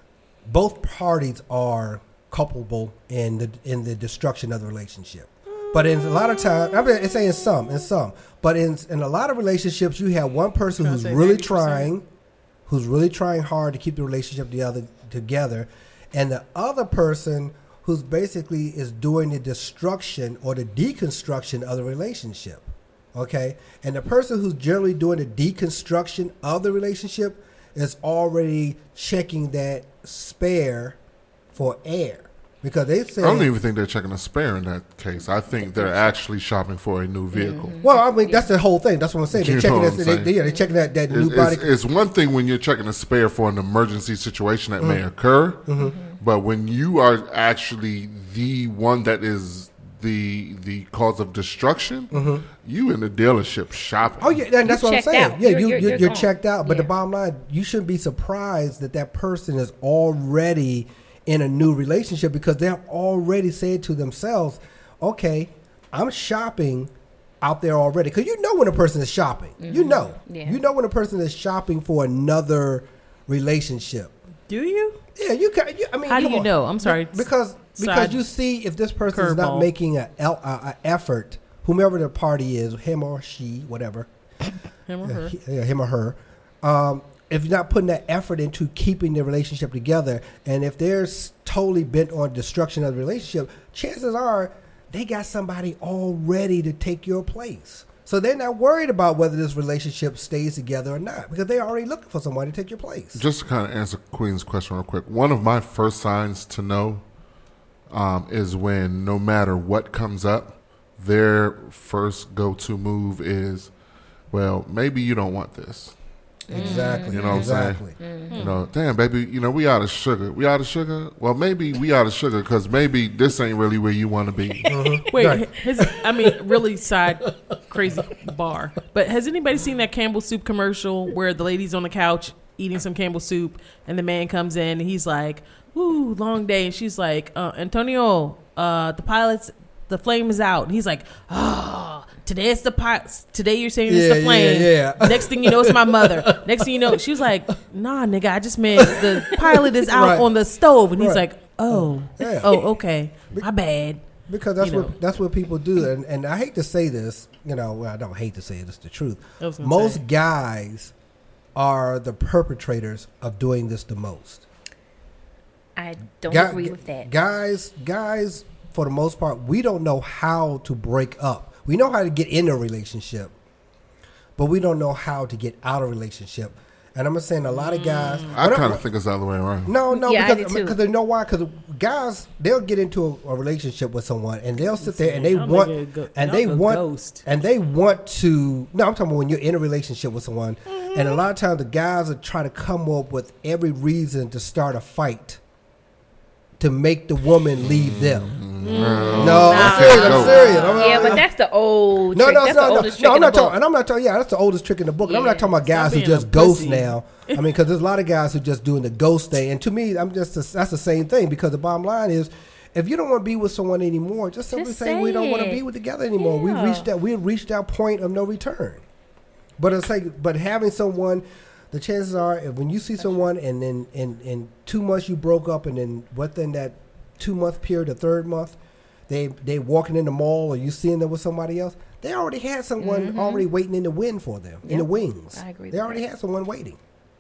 both parties are culpable in the in the destruction of the relationship. But in a lot of times, I'm mean, saying some, in some, but in in a lot of relationships, you have one person Can I who's say really ninety percent? trying, who's really trying hard to keep the relationship together, together, and the other person who's basically is doing the destruction or the deconstruction of the relationship. Okay, and the person who's generally doing the deconstruction of the relationship is already checking that spare for air. Because they say, I don't even think they're checking a spare in that case. I think they're actually shopping for a new vehicle. well, I mean, that's the whole thing. That's what I'm saying. They're You checking, know that, what they, I'm they, yeah, they're checking that, that new It's, body. it's, it's one thing when you're checking a spare for an emergency situation that Mm-hmm. may occur, but when you are actually the one that is the the cause of destruction, you in the dealership shopping. Mm-hmm. Oh yeah, and that's You what I'm checked saying. out. Yeah, You're- you, you're- you're, you're you're gone. checked out. But the Yeah. bottom line, you shouldn't be surprised that that person is already in a new relationship because they've already said to themselves, "Okay, I'm shopping out there already." Because you know when a person is shopping, you know, Yeah. you know when a person is shopping for another relationship. Do you? Yeah, you can. You, I mean, How do come you on. know? I'm sorry. Because because Side you see if this person is not curveball. making an a effort, whomever the party is, him or she, whatever, Him or yeah, her? he- yeah, him or her, um, if you're not putting that effort into keeping the relationship together, and if they're s- totally bent on destruction of the relationship, chances are they got somebody all ready to take your place. So they're not worried about whether this relationship stays together or not because they're already looking for somebody to take your place. Just to kind of answer Queen's question real quick, one of my first signs to know um, is when no matter what comes up, their first go-to move is, well, maybe you don't want this. Exactly. You know what I'm saying? exactly. You know, damn, baby, you know, we out of sugar. We out of sugar? Well, maybe we out of sugar because maybe this ain't really where you want to be. Wait, Right. his, I mean, really side crazy bar. But has anybody seen that Campbell soup commercial where the lady's on the couch eating some Campbell soup and the man comes in and he's like, "Ooh, long day," and she's like, uh, "Antonio, uh, the pilots, the flame is out. And he's like, oh, today it's the pot. Today you're saying Yeah, it's the flame. yeah, yeah. Next thing you know, it's my mother. Next thing you know, she was like, nah, nigga, I just meant the pilot is out Right. on the stove. And he's Right. like, oh, Yeah. oh, okay, my bad. Because that's You know. what that's what people do, and and I hate to say this, you know, well, I don't hate to say it, it's the truth. I was gonna Most say. guys are the perpetrators of doing this the most. I don't Guy- agree with that. Guys, guys, for the most part, we don't know how to break up. We know how to get in a relationship, but we don't know how to get out of a relationship. And I'm just saying, a lot of guys. I but kind of think it's the other way around. No, no, Yeah, I because do too. because they know why. Because guys, they'll get into a, a relationship with someone, and they'll sit there and they Y'all want, nigga go- and y'all they go want, ghost. and they want to. No, I'm talking about when you're in a relationship with someone, Mm-hmm. and a lot of times the guys are trying to come up with every reason to start a fight to make the woman leave them. No, I'm serious. I'm Go. serious. I'm, Yeah, but that's the old no, trick. no, that's no, the no, oldest no. trick I'm in the not book. talking, and I'm not talking. Yeah, that's the oldest trick in the book. And I'm not Yeah. talking about guys Stop who being just a ghost pussy. now. I mean, because there's a lot of guys who just doing the ghost thing. And to me, I'm just that's the same thing. Because the bottom line is, if you don't want to be with someone anymore, just simply Just say, say we don't want to it. be with together anymore. Yeah. We reached that. We reached that point of no return. But it's like, but having someone, the chances are, if when you see someone and then in in two months you broke up, and then within that two month period, the third month, they they walking in the mall or you seeing them with somebody else, they already had someone already waiting in the wind for them, in the Yep. wings. I agree They with already that. had someone waiting.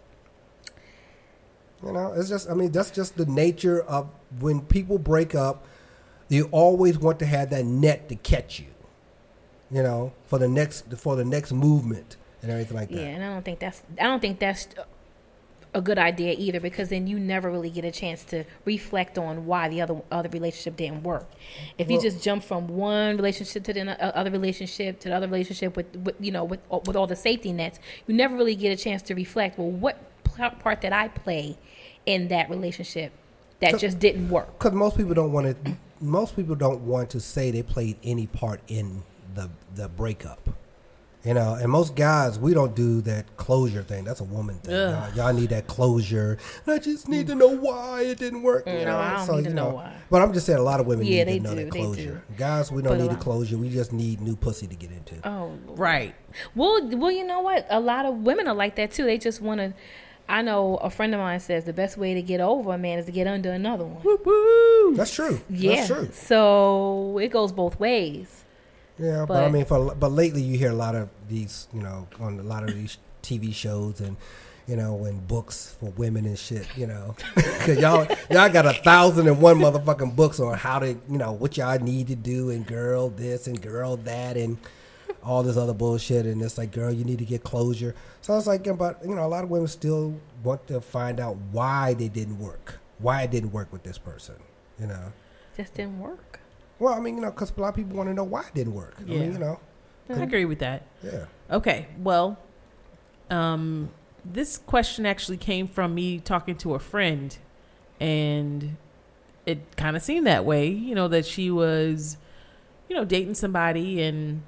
You know, it's just, I mean, that's just the nature of when people break up, you always want to have that net to catch you, you know, for the next, for the next movement and everything like that. Yeah, and I don't think that's I don't think that's a good idea either, because then you never really get a chance to reflect on why the other other relationship didn't work. If you Well- just jump from one relationship to the no- other relationship to the other relationship with, with you know with with all the safety nets, you never really get a chance to reflect. Well, what p- part did I play in that relationship that So- just didn't work? Because most people don't want to. Most people don't want to say they played any part in the the breakup. You know, and most guys, we don't do that closure thing. That's a woman thing. Ugh. Y'all, y'all need that closure. I just need to know why it didn't work. You No, know, I don't so, need to you know why. But I'm just saying, a lot of women Yeah, need they to know do, that they closure. do. Guys, we don't But a need a lot- closure. We just need new pussy to get into. Oh, Right. Well, well, you know what? A lot of women are like that too. They just want to. I know a friend of mine says the best way to get over a man is to get under another one. Woo. That's true. Yeah. That's true. So it goes both ways. Yeah, but, I But- mean, for but lately you hear a lot of these, you know, on a lot of these T V shows and, you know, and books for women and shit, you know, because y'all y'all got a thousand and one motherfucking books on how to, you know, what y'all need to do and girl this and girl that and all this other bullshit, and it's like, girl, you need to get closure. So it's like, but you know, a lot of women still want to find out why they didn't work, why it didn't work with this person, you know. Just didn't work. Well, I mean, you know, because a lot of people want to know why it didn't work. I Yeah. mean, you know, I agree with that. yeah. Okay, well, um, this question actually came from me talking to a friend, and it kind of seemed that way. You know, that she was, you know, dating somebody and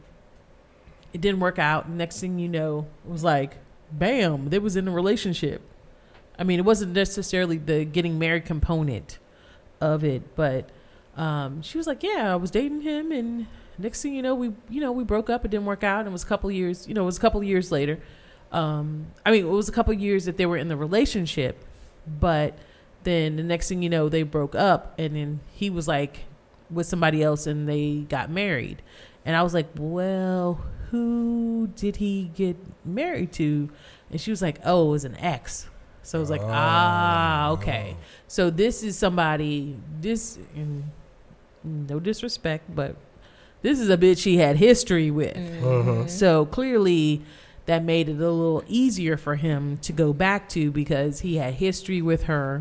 it didn't work out. Next thing you know, it was like, bam, they was in a relationship. I mean, it wasn't necessarily the getting married component of it, but um, she was like, yeah, I was dating him, and next thing you know, we, you know, we broke up. It didn't work out. And it was a couple years, you know, it was a couple years later. Um, I mean, it was a couple years that they were in the relationship, but then the next thing you know, they broke up, and then he was like with somebody else and they got married. And I was like, well, who did he get married to? And she was like, oh, it was an ex. So I was like, ah, okay. So this is somebody, this, and no disrespect, but this is a bitch he had history with. Mm-hmm. So clearly that made it a little easier for him to go back to, because he had history with her.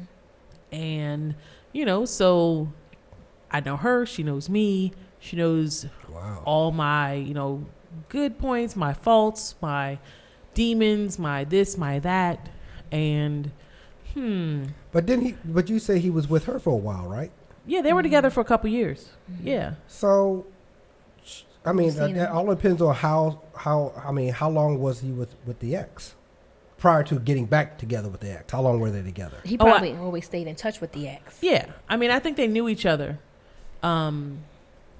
And, you know, so I know her, she knows me, she knows Wow. all my, you know, good points, my faults, my demons, my this, my that. And, hmm. But didn't he? But you say he was with her for a while, right? Yeah, they were together for a couple years. Yeah. So, I mean, I've uh, seen that him. all depends on how how I mean, how long was he with with the ex prior to getting back together with the ex? How long were they together? He Oh, I- probably always stayed in touch with the ex. Yeah. I mean, I think they knew each other. Um,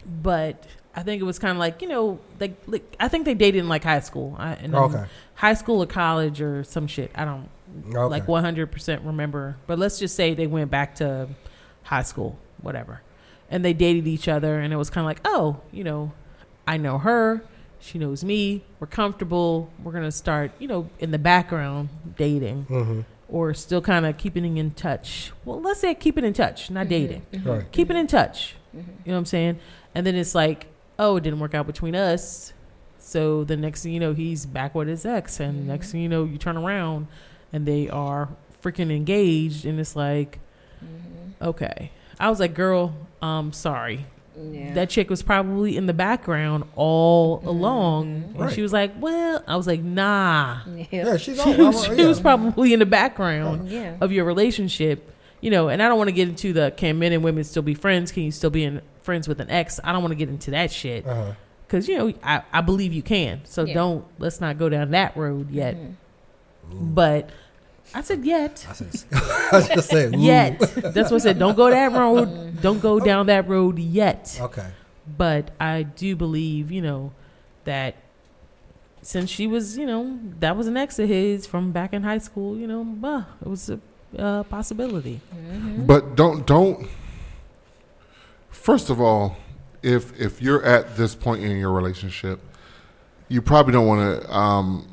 but I think it was kind of like, you know, like, like I think they dated in like high school. I, and then Okay. high school or college or some shit. I don't Okay. like one hundred percent remember. But let's just say they went back to high school, whatever. And they dated each other. And it was kind of like, oh, you know, I know her. She knows me. We're comfortable. We're going to start, you know, in the background dating. Mm-hmm. Or still kind of keeping in touch. Well, let's say keeping in touch, not dating. Right. Keeping in touch. You know what I'm saying? And then it's like, oh, it didn't work out between us. So the next thing you know, he's back with his ex. And Mm-hmm. next thing you know, you turn around and they are freaking engaged. And it's like, Mm-hmm. okay. I was like, girl, um, sorry. Yeah. That chick was probably in the background all along. And Right. she was like, well, I was like, nah. Yeah, she's She all. was, she was probably in the background Yeah. of your relationship, you know. And I don't want to get into the can men and women still be friends? Can you still be in, friends with an ex? I don't want to get into that shit Uh-huh. because you know I, I believe you can. So Yeah. don't let's not go down that road yet. But I said yet, I said- I was just saying. ooh. yet. That's what I said. Don't go that road. Don't go down that road yet. Okay. But I do believe, you know, that since she was, you know, that was an ex of his from back in high school, you know, bah, it was a uh, possibility. But don't don't. First of all, if if you're at this point in your relationship, you probably don't want to um,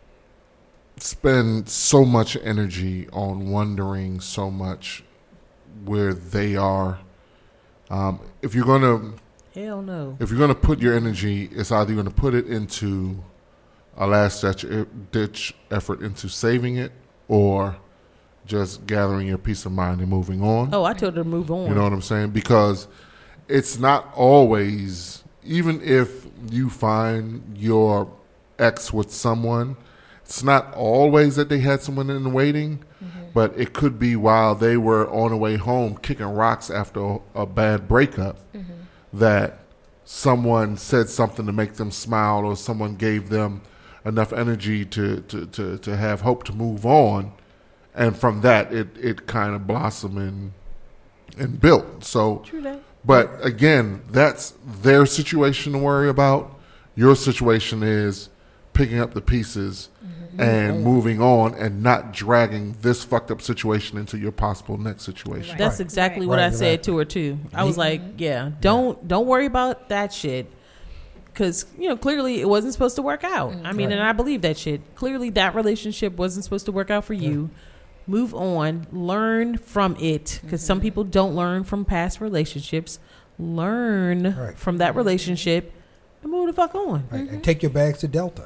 spend so much energy on wondering so much where they are. Um, if you're gonna Hell no. if you're gonna put your energy, it's either you're gonna put it into a last ditch, ditch effort into saving it, or just gathering your peace of mind and moving on. Oh, I told her to move on. You know what I'm saying? Because it's not always, even if you find your ex with someone, it's not always that they had someone in waiting, but it could be while they were on the way home kicking rocks after a, a bad breakup that someone said something to make them smile, or someone gave them enough energy to, to, to, to have hope to move on. And from that, it, it kind of blossomed and, and built. So, True that. but again, that's their situation to worry about. Your situation is picking up the pieces and moving on, and not dragging this fucked up situation into your possible next situation. Right. That's Right. exactly Right. what I Right, said right. to her too. I was like, yeah, don't don't worry about that shit. Because, you know, clearly it wasn't supposed to work out. I mean, Right. and I believe that shit. Clearly that relationship wasn't supposed to work out for you. Move on. Learn from it. Because some people don't learn from past relationships. Learn Right. from that relationship and move the fuck on. Right. And take your bags to Delta.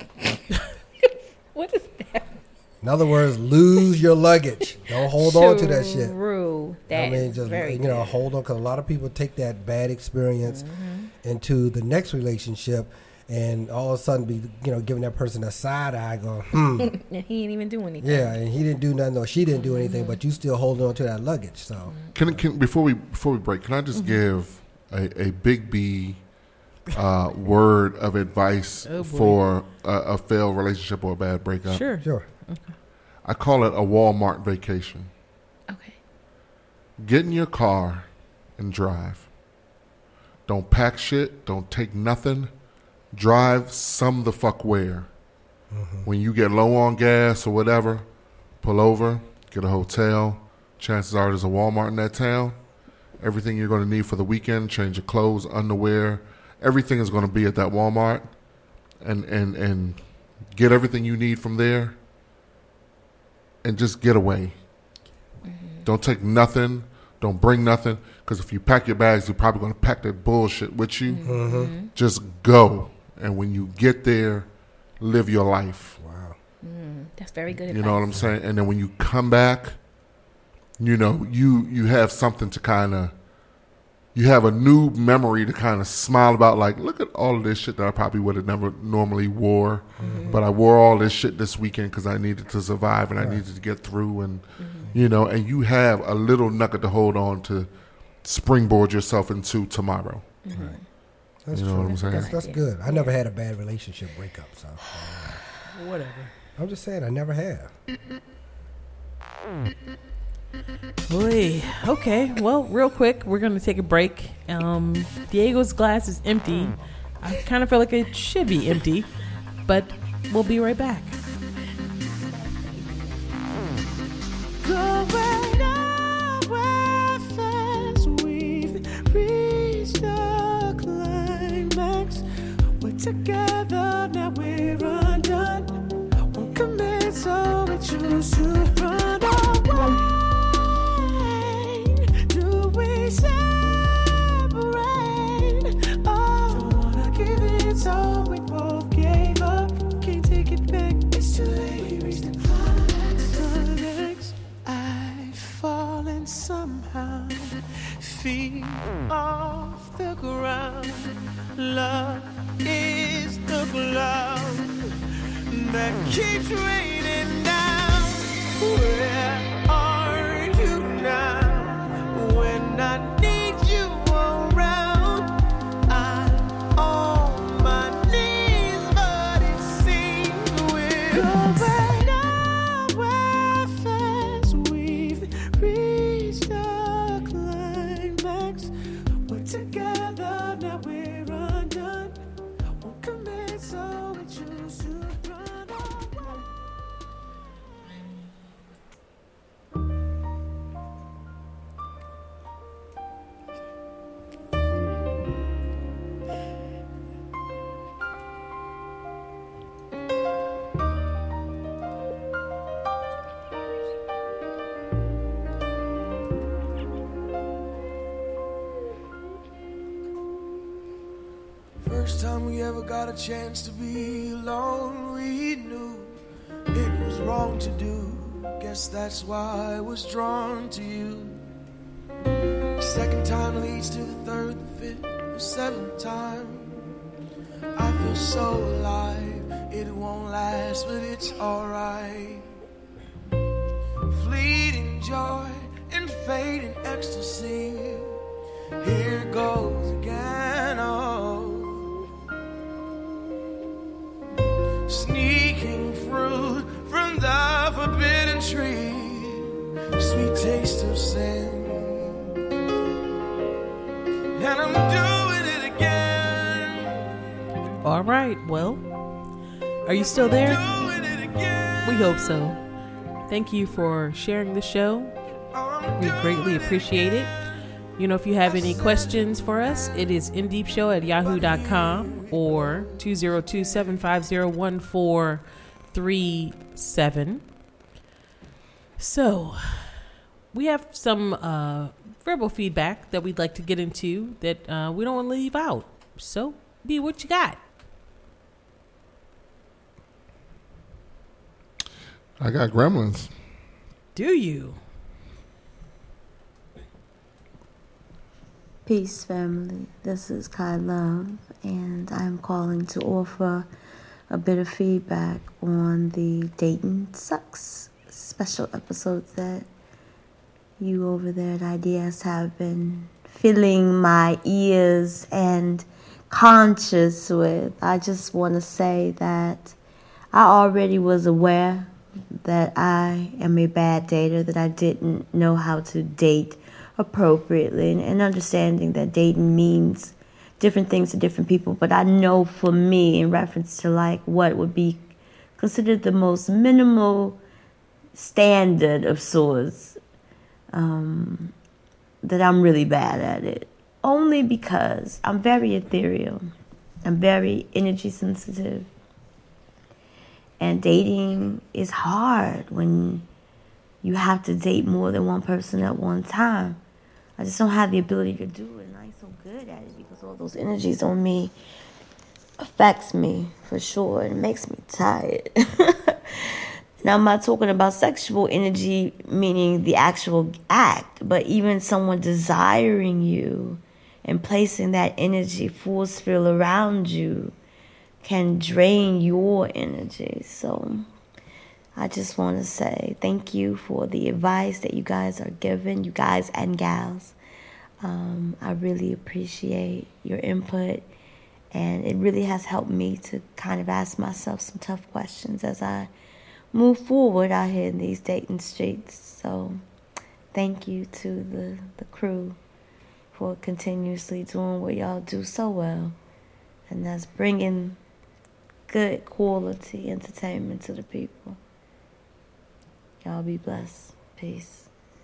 What is that? In other words, lose your luggage. Don't hold on to that shit. True. That I mean, is just very you know, good. hold on, because a lot of people take that bad experience Mm-hmm. into the next relationship, and all of a sudden be you know giving that person a side eye, going, hmm, And he ain't even do anything. yeah, and he didn't do nothing, or she didn't do anything, Mm-hmm. but you still holding on to that luggage. So Can, can before we before we break, can I just give a, a big B uh, word of advice Oh, boy. for a, a failed relationship or a bad breakup? Sure. sure, I call it a Walmart vacation. Okay. Get in your car and drive. Don't pack shit. Don't take nothing. Drive some the fuck where. When you get low on gas or whatever, pull over, get a hotel. Chances are there's a Walmart in that town. Everything you're going to need for the weekend, change your clothes, underwear, everything is going to be at that Walmart. And, and, and get everything you need from there. And just get away. Don't take nothing. Don't bring nothing. Because if you pack your bags, you're probably going to pack that bullshit with you. Just go. And when you get there, live your life. wow, That's very good. You know what I'm saying? And then when you come back, you know, you, you have something to kind of, you have a new memory to kind of smile about, like, look at all of this shit that I probably would have never normally wore. But I wore all this shit this weekend because I needed to survive and I needed to get through. And, you know, and you have a little nugget to hold on to springboard yourself into tomorrow. that's You know true. what I'm saying? That's, that's good. I never had a bad relationship breakup, so Whatever. I'm just saying I never have. Oy. Okay, well, real quick, we're going to take a break. Um, Diego's glass is empty. I kind of feel like it should be empty, but we'll be right back. Going nowhere fast, we've reached the climax. We're together, now we're undone. Won't commit, so we choose to run away. Do we separate? Oh, don't wanna give it, so we both gave up. Can't take it back, it's too late. Reach the climax. I've fallen somehow, feet off the ground. Love is the cloud that keeps raining down. Where are you now? When I need you around, I'm on my knees, but it seems we're going nowhere fast. We've reached the climax. We're together, now we're undone. Won't commit, so we choose to run away. First time we ever got a chance to be alone, we knew it was wrong to do. Guess that's why I was drawn to you. Second time leads to the third, the fifth, the seventh time. I feel so alive. It won't last, but it's alright. Fleeting joy and fading ecstasy. Here goes again, oh. Sneaking fruit from the forbidden tree, sweet taste of sin. And I'm doing it again. All right, well, are you still there? Doing it again. We hope so. Thank you for sharing the show. We greatly appreciate it. You know, if you have any questions for us, it is indeepshow at yahoo dot com or two zero two, seven five zero, one four three seven. So, we have some uh, verbal feedback that we'd like to get into that uh, we don't want to leave out. So, B, what you got? I got Gremlins. Do you? Peace, family. This is Kai Love, and I'm calling to offer a bit of feedback on the Dating Sucks special episodes that you over there at I D S have been filling my ears and conscious with. I just want to say that I already was aware that I am a bad dater, that I didn't know how to date appropriately, and, and understanding that dating means different things to different people. But I know for me, in reference to like what would be considered the most minimal standard of sorts, um, that I'm really bad at it. Only because I'm very ethereal. I'm very energy sensitive. And dating is hard when you have to date more than one person at one time. I just don't have the ability to do it, and I ain't so good at it because all those energies on me affects me for sure. It makes me tired. Now, I'm not talking about sexual energy, meaning the actual act, but even someone desiring you and placing that energy force field around you can drain your energy. So I just want to say thank you for the advice that you guys are giving, you guys and gals. Um, I really appreciate your input, and it really has helped me to kind of ask myself some tough questions as I move forward out here in these dating streets. So thank you to the, the crew for continuously doing what y'all do so well. And that's bringing good quality entertainment to the people. Y'all be blessed. Peace.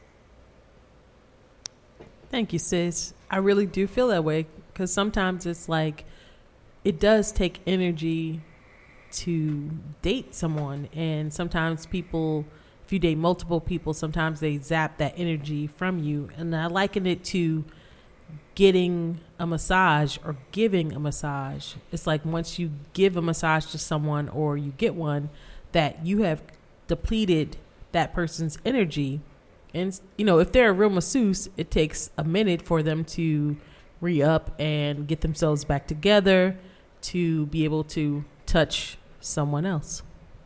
Thank you, sis. I really do feel that way because sometimes it's like it does take energy to date someone, and sometimes people, if you date multiple people, sometimes they zap that energy from you. And I liken it to getting a massage or giving a massage. It's like once you give a massage to someone or you get one, that you have depleted that person's energy. And, you know, if they're a real masseuse, it takes a minute for them to re-up and get themselves back together to be able to touch someone else.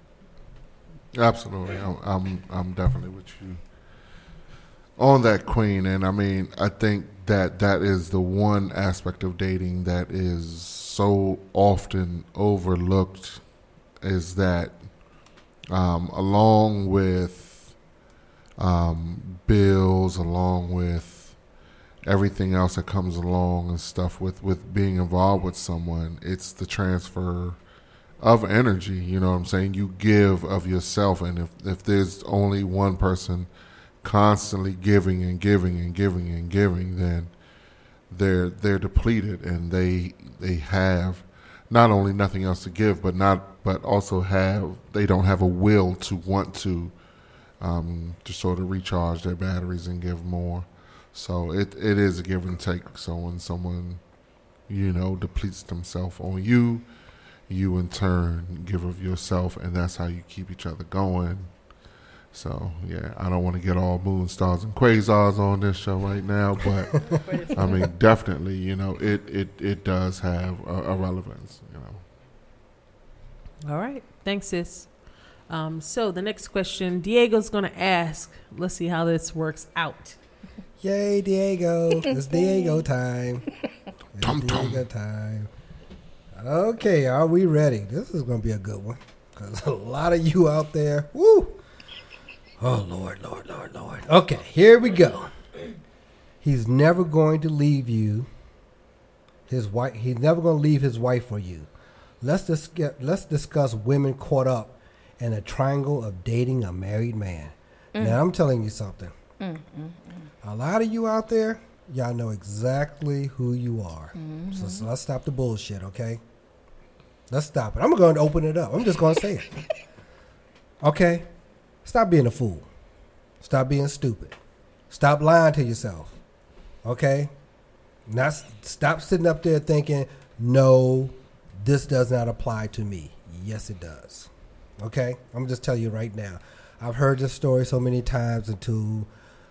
Absolutely. I'm, I'm, I'm definitely with you on that, Queen. And I mean, I think that that is the one aspect of dating that is so often overlooked, is that um, along with um, bills, along with everything else that comes along and stuff with, with being involved with someone, it's the transfer of energy. You know what I'm saying? You give of yourself, and if, if there's only one person constantly giving and giving and giving and giving, then they're they're depleted, and they they have not only nothing else to give, but not but also have they don't have a will to want to um, to sort of recharge their batteries and give more. So it it is a give and take. So when someone, you know, depletes themselves on you, you in turn give of yourself, and that's how you keep each other going. So, yeah, I don't want to get all moon stars and quasars on this show right now, but, I mean, definitely, you know, it, it, it does have a, a relevance, you know. All right. Thanks, sis. Um, so the next question, Diego's going to ask. Let's see how this works out. Yay, Diego. It's Diego time. It's Tum Diego tum. time. Okay, are we ready? This is going to be a good one, because a lot of you out there, woo. Oh, Lord, Lord, Lord, Lord. Okay, here we go. He's never going to leave you. His wife. He's never going to leave his wife for you. Let's discuss, let's discuss women caught up in a triangle of dating a married man. Mm. Now, I'm telling you something. Mm, mm, mm. A lot of you out there, y'all know exactly who you are. Mm-hmm. So, so let's stop the bullshit, okay? Let's stop it. I'm going to open it up. I'm just going to say it. Okay? Stop being a fool. Stop being stupid. Stop lying to yourself. Okay? Not stop sitting up there thinking, no, this does not apply to me. Yes, it does. Okay? I'm just telling you right now. I've heard this story so many times until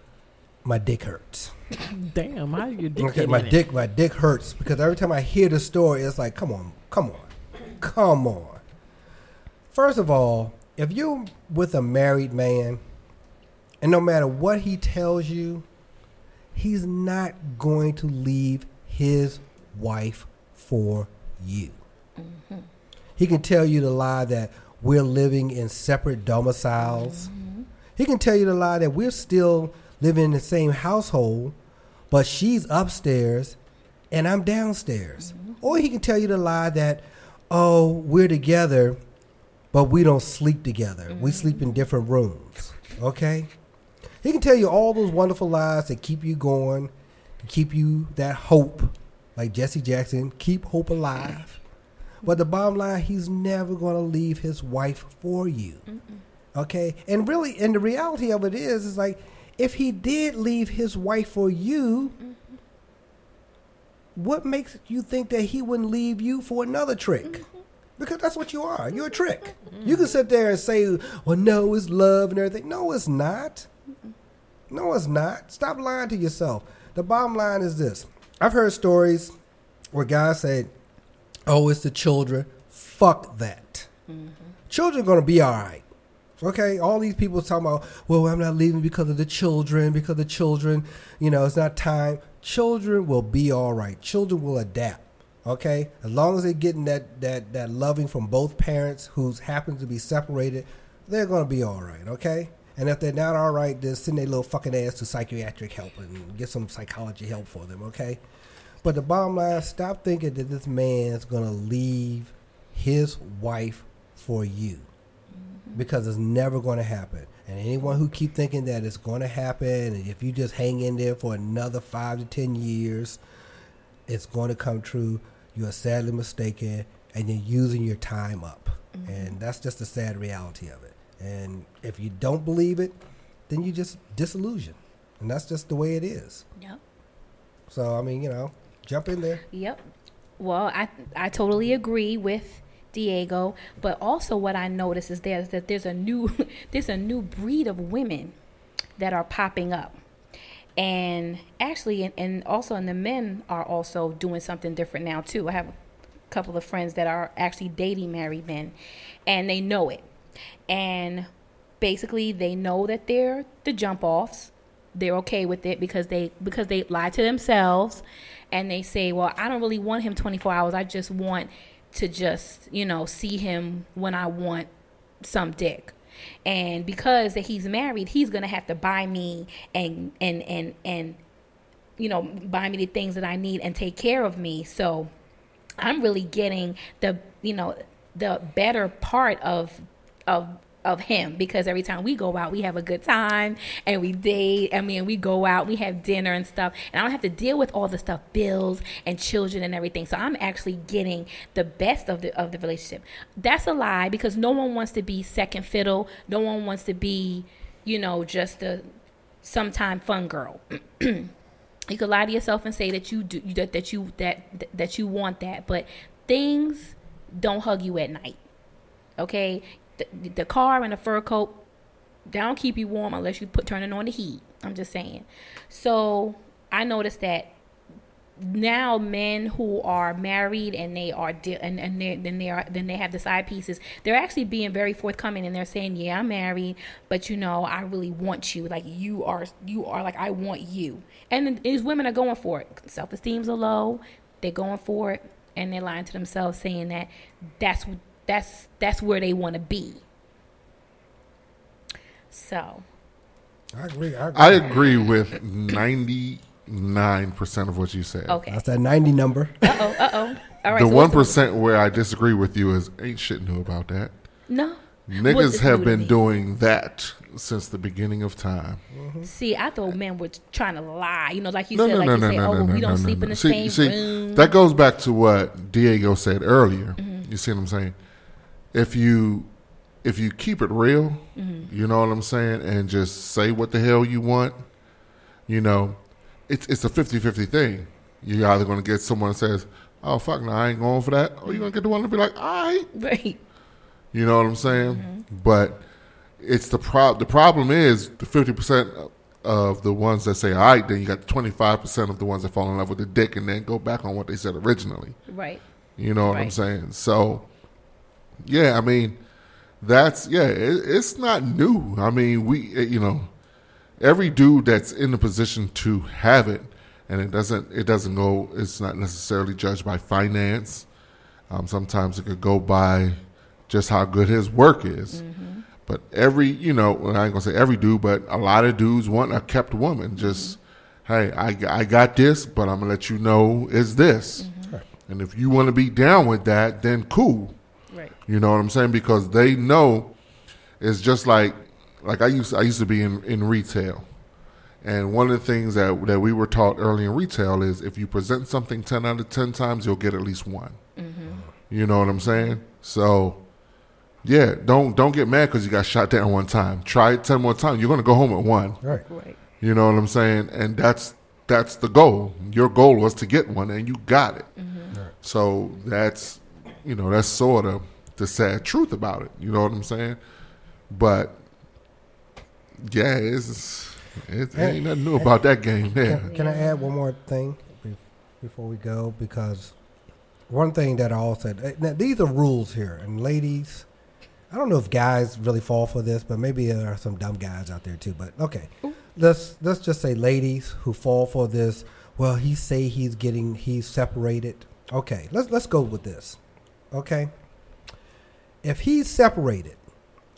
my dick hurts. Damn, how your dick? Okay, my dick, my dick hurts because every time I hear the story, it's like, come on, come on, come on. First of all, if you're with a married man, and no matter what he tells you, he's not going to leave his wife for you. Mm-hmm. He can tell you the lie that we're living in separate domiciles. Mm-hmm. He can tell you the lie that we're still living in the same household, but she's upstairs and I'm downstairs. Mm-hmm. Or he can tell you the lie that, oh, we're together, but we don't sleep together. Mm-hmm. We sleep in different rooms. Okay? He can tell you all those wonderful lies that keep you going, to keep you that hope, like Jesse Jackson, keep hope alive. But the bottom line, he's never going to leave his wife for you. Mm-mm. Okay? And really, and the reality of it is, is like, if he did leave his wife for you, mm-hmm. what makes you think that he wouldn't leave you for another trick? Mm-hmm. Because that's what you are. You're a trick. Mm-hmm. You can sit there and say, well, no, it's love and everything. No, it's not. Mm-hmm. No, it's not. Stop lying to yourself. The bottom line is this. I've heard stories where guys say, oh, it's the children. Fuck that. Mm-hmm. Children are going to be all right. Okay? All these people talking about, well, I'm not leaving because of the children, because the children, you know, it's not time. Children will be all right. Children will adapt. Okay? As long as they're getting that, that, that loving from both parents who happen to be separated, they're going to be all right. Okay? And if they're not all right, then send their little fucking ass to psychiatric help and get some psychology help for them, okay? But the bottom line, stop thinking that this man's going to leave his wife for you. Because it's never going to happen. And anyone who keep thinking that it's going to happen, and if you just hang in there for another five to ten years, it's going to come true. You are sadly mistaken, and you're using your time up. Mm-hmm. And that's just the sad reality of it. And if you don't believe it, then you just disillusion. And that's just the way it is. Yep. So, I mean, you know, jump in there. Yep. Well, I I totally agree with Diego, but also what I notice is there's that there's a new there's a new breed of women that are popping up. And actually, and, and also, and the men are also doing something different now too. I have a couple of friends that are actually dating married men, and they know it. And basically, they know that they're the jump offs. They're okay with it because they because they lie to themselves, and they say, "Well, I don't really want him twenty-four hours. I just want to just, you know, see him when I want some dick." And because that he's married, he's gonna have to buy me and and and and you know, buy me the things that I need and take care of me. So I'm really getting the, you know, the better part of of of him, because every time we go out, we have a good time and we date. I mean, we go out, we have dinner and stuff, and I don't have to deal with all the stuff, bills and children and everything. So I'm actually getting the best of the of the relationship. That's a lie, because no one wants to be second fiddle. No one wants to be, you know, just a sometime fun girl. You could lie to yourself and say that you do that that you that that you want that, but things don't hug you at night. Okay. The, the car and the fur coat, they don't keep you warm unless you put turning on the heat. I'm just saying. So I noticed that now men who are married and they are di- and and they then they are then they have the side pieces. They're actually being very forthcoming, and they're saying, "Yeah, I'm married, but you know, I really want you. Like you are, you are like I want you." And these women are going for it. Self-esteem's are low. They're going for it, and they're lying to themselves, saying that that's That's that's where they want to be. So, I agree. I agree, I agree with ninety-nine percent of what you said. Okay. That's that ninety number. Uh oh. Uh oh. All right. The so one what's percent where I disagree with you is ain't shit new about that. No. What Niggas is have new to been me? doing that since the beginning of time. See, I thought men were trying to lie. You know, like you No, said, no, like no, you no, say, no, oh, no, well, we no, don't no, sleep no. in the See, same see, room. that goes back to what Diego said earlier. Mm-hmm. You see what I'm saying? If you if you keep it real, Mm-hmm. you know what I'm saying, and just say what the hell you want, you know, it's it's a fifty-fifty thing. You're either going to get someone that says, "Oh fuck, no, I ain't going for that," or you're going to get the one to be like, "All right," Right. you know what I'm saying? Mm-hmm. But it's the prob the problem is the fifty percent of the ones that say, "All right," then you got the twenty-five percent of the ones that fall in love with the dick and then go back on what they said originally. Right. You know what I'm Right. saying? So, yeah, I mean, that's, yeah, it, it's not new. I mean, we, it, you know, every dude that's in the position to have it, and it doesn't, it doesn't go, it's not necessarily judged by finance. Um, sometimes it could go by just how good his work is. Mm-hmm. But every, you know, well, I ain't gonna say every dude, but a lot of dudes want a kept woman. Just, hey, I, I got this, but I'm gonna let you know it's this. Mm-hmm. And if you want to be down with that, then cool. Right. You know what I'm saying? Because they know it's just like, like I used, I used to be in, in retail. And one of the things that that we were taught early in retail is if you present something ten out of ten times, you'll get at least one. Mm-hmm. You know what I'm saying? So, yeah, don't don't get mad because you got shot down one time. Try it ten more times. You're going to go home at one. Right. Right. You know what I'm saying? And that's that's the goal. Your goal was to get one, and you got it. Mm-hmm. Right. So that's, you know, that's sort of the sad truth about it. You know what I'm saying? But, yeah, it's, it Hey, ain't nothing new about that game there. Can, can I add one more thing be- before we go? Because one thing that I also said, now these are rules here, and ladies, I don't know if guys really fall for this, but maybe there are some dumb guys out there too. But okay, let's let's just say ladies who fall for this. Well, he say he's getting he's separated. Okay, let's let's go with this. Okay, if he's separated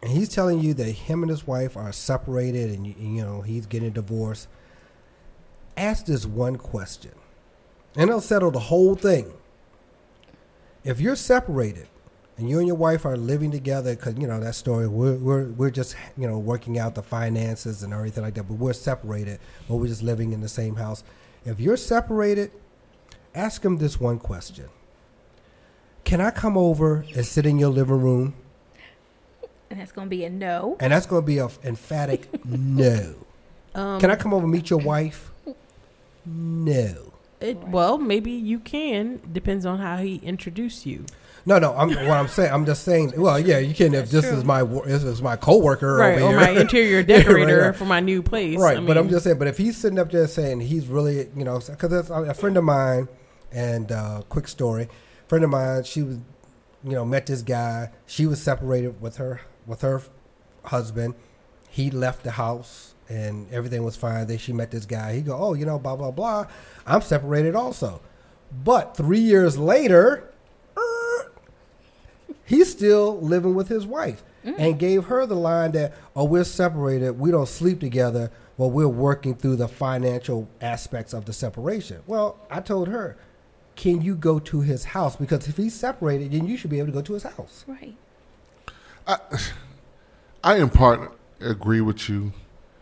and he's telling you that him and his wife are separated, and you, you know he's getting a divorce, ask this one question, and it'll settle the whole thing. If you're separated and you and your wife are living together, because you know that story, we're we're we're just you know working out the finances and everything like that, but we're separated, but we're just living in the same house. If you're separated, ask him this one question: can I come over and sit in your living room? And that's going to be a no. And that's going to be an emphatic no. Um, Can I come over and meet your wife? No. It, well, maybe you can. Depends on how he introduced you. No, no. I'm what I'm saying. I'm just saying. Well, yeah, you can if this true. is my wo- this is my coworker Right, over or here. my interior decorator Right, right. for my new place. Right, I but I'm mean, just saying. But if he's sitting up there saying he's really, you know, because a friend of mine, and uh, quick story, friend of mine, she was, you know, met this guy. She was separated with her with her husband. He left the house and everything was fine. Then she met this guy. He go, oh, you know, blah blah blah. I'm separated also, but three years later, er, he's still living with his wife. And gave her the line that, oh, we're separated. We don't sleep together. Well, we're working through the financial aspects of the separation. Well, I told her, can you go to his house? Because if he's separated, then you should be able to go to his house. Right. I, I in part agree with you,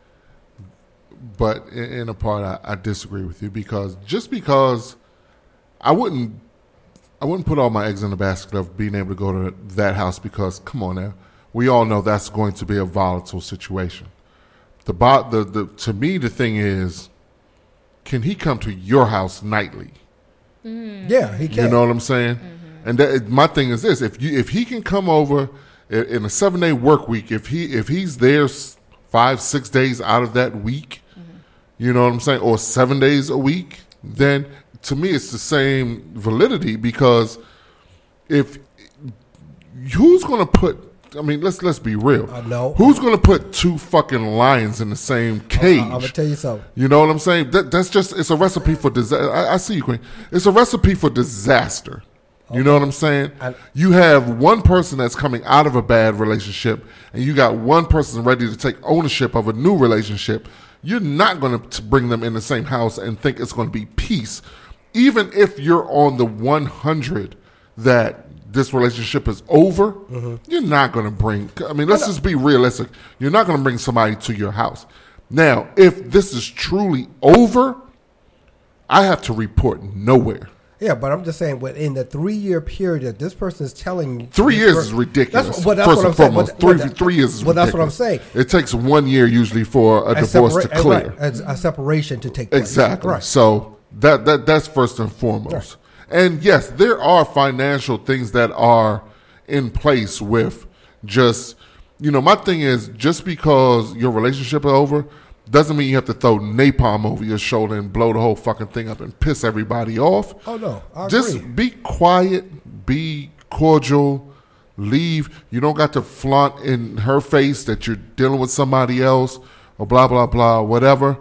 but in, in a part I, I disagree with you because just because I wouldn't, I wouldn't put all my eggs in the basket of being able to go to that house because come on now, we all know that's going to be a volatile situation. The, bo- the the to me the thing is, can he come to your house nightly? Yeah, he can. You know what I'm saying? And that, my thing is this: if you if he can come over in, in a seven day work week, if he if he's there s- five six days out of that week, you know what I'm saying, or seven days a week, then to me it's the same validity because if who's going to put? I mean, let's let's be real. I know. Who's going to put two fucking lions in the same cage? I'm gonna tell you something. You know what I'm saying? That, that's just, it's a recipe for disaster. I, I see you, Queen. It's a recipe for disaster. You know what I'm saying? I- You have one person that's coming out of a bad relationship, and you got one person ready to take ownership of a new relationship. You're not going to bring them in the same house and think it's going to be peace. Even if you're on the one hundred that this relationship is over, you're not going to bring, I mean, let's just be realistic. You're not going to bring somebody to your house. Now, if this is truly over, I have to report nowhere. Yeah, but I'm just saying, within the three year period that this person is telling you, Three this years per- is ridiculous. That's, well, that's First what I'm and saying. foremost, But- three, but- three years is Well, that's ridiculous. what I'm saying. It takes one year usually for a A divorce separa- to clear. right, a, a separation to take place. Exactly. Right. So that that that's first and foremost. And yes, there are financial things that are in place with just, you know, my thing is just because your relationship is over doesn't mean you have to throw napalm over your shoulder and blow the whole fucking thing up and piss everybody off. Oh, no. I Just agree. be quiet, be cordial, leave. You don't got to flaunt in her face that you're dealing with somebody else or blah, blah, blah, whatever.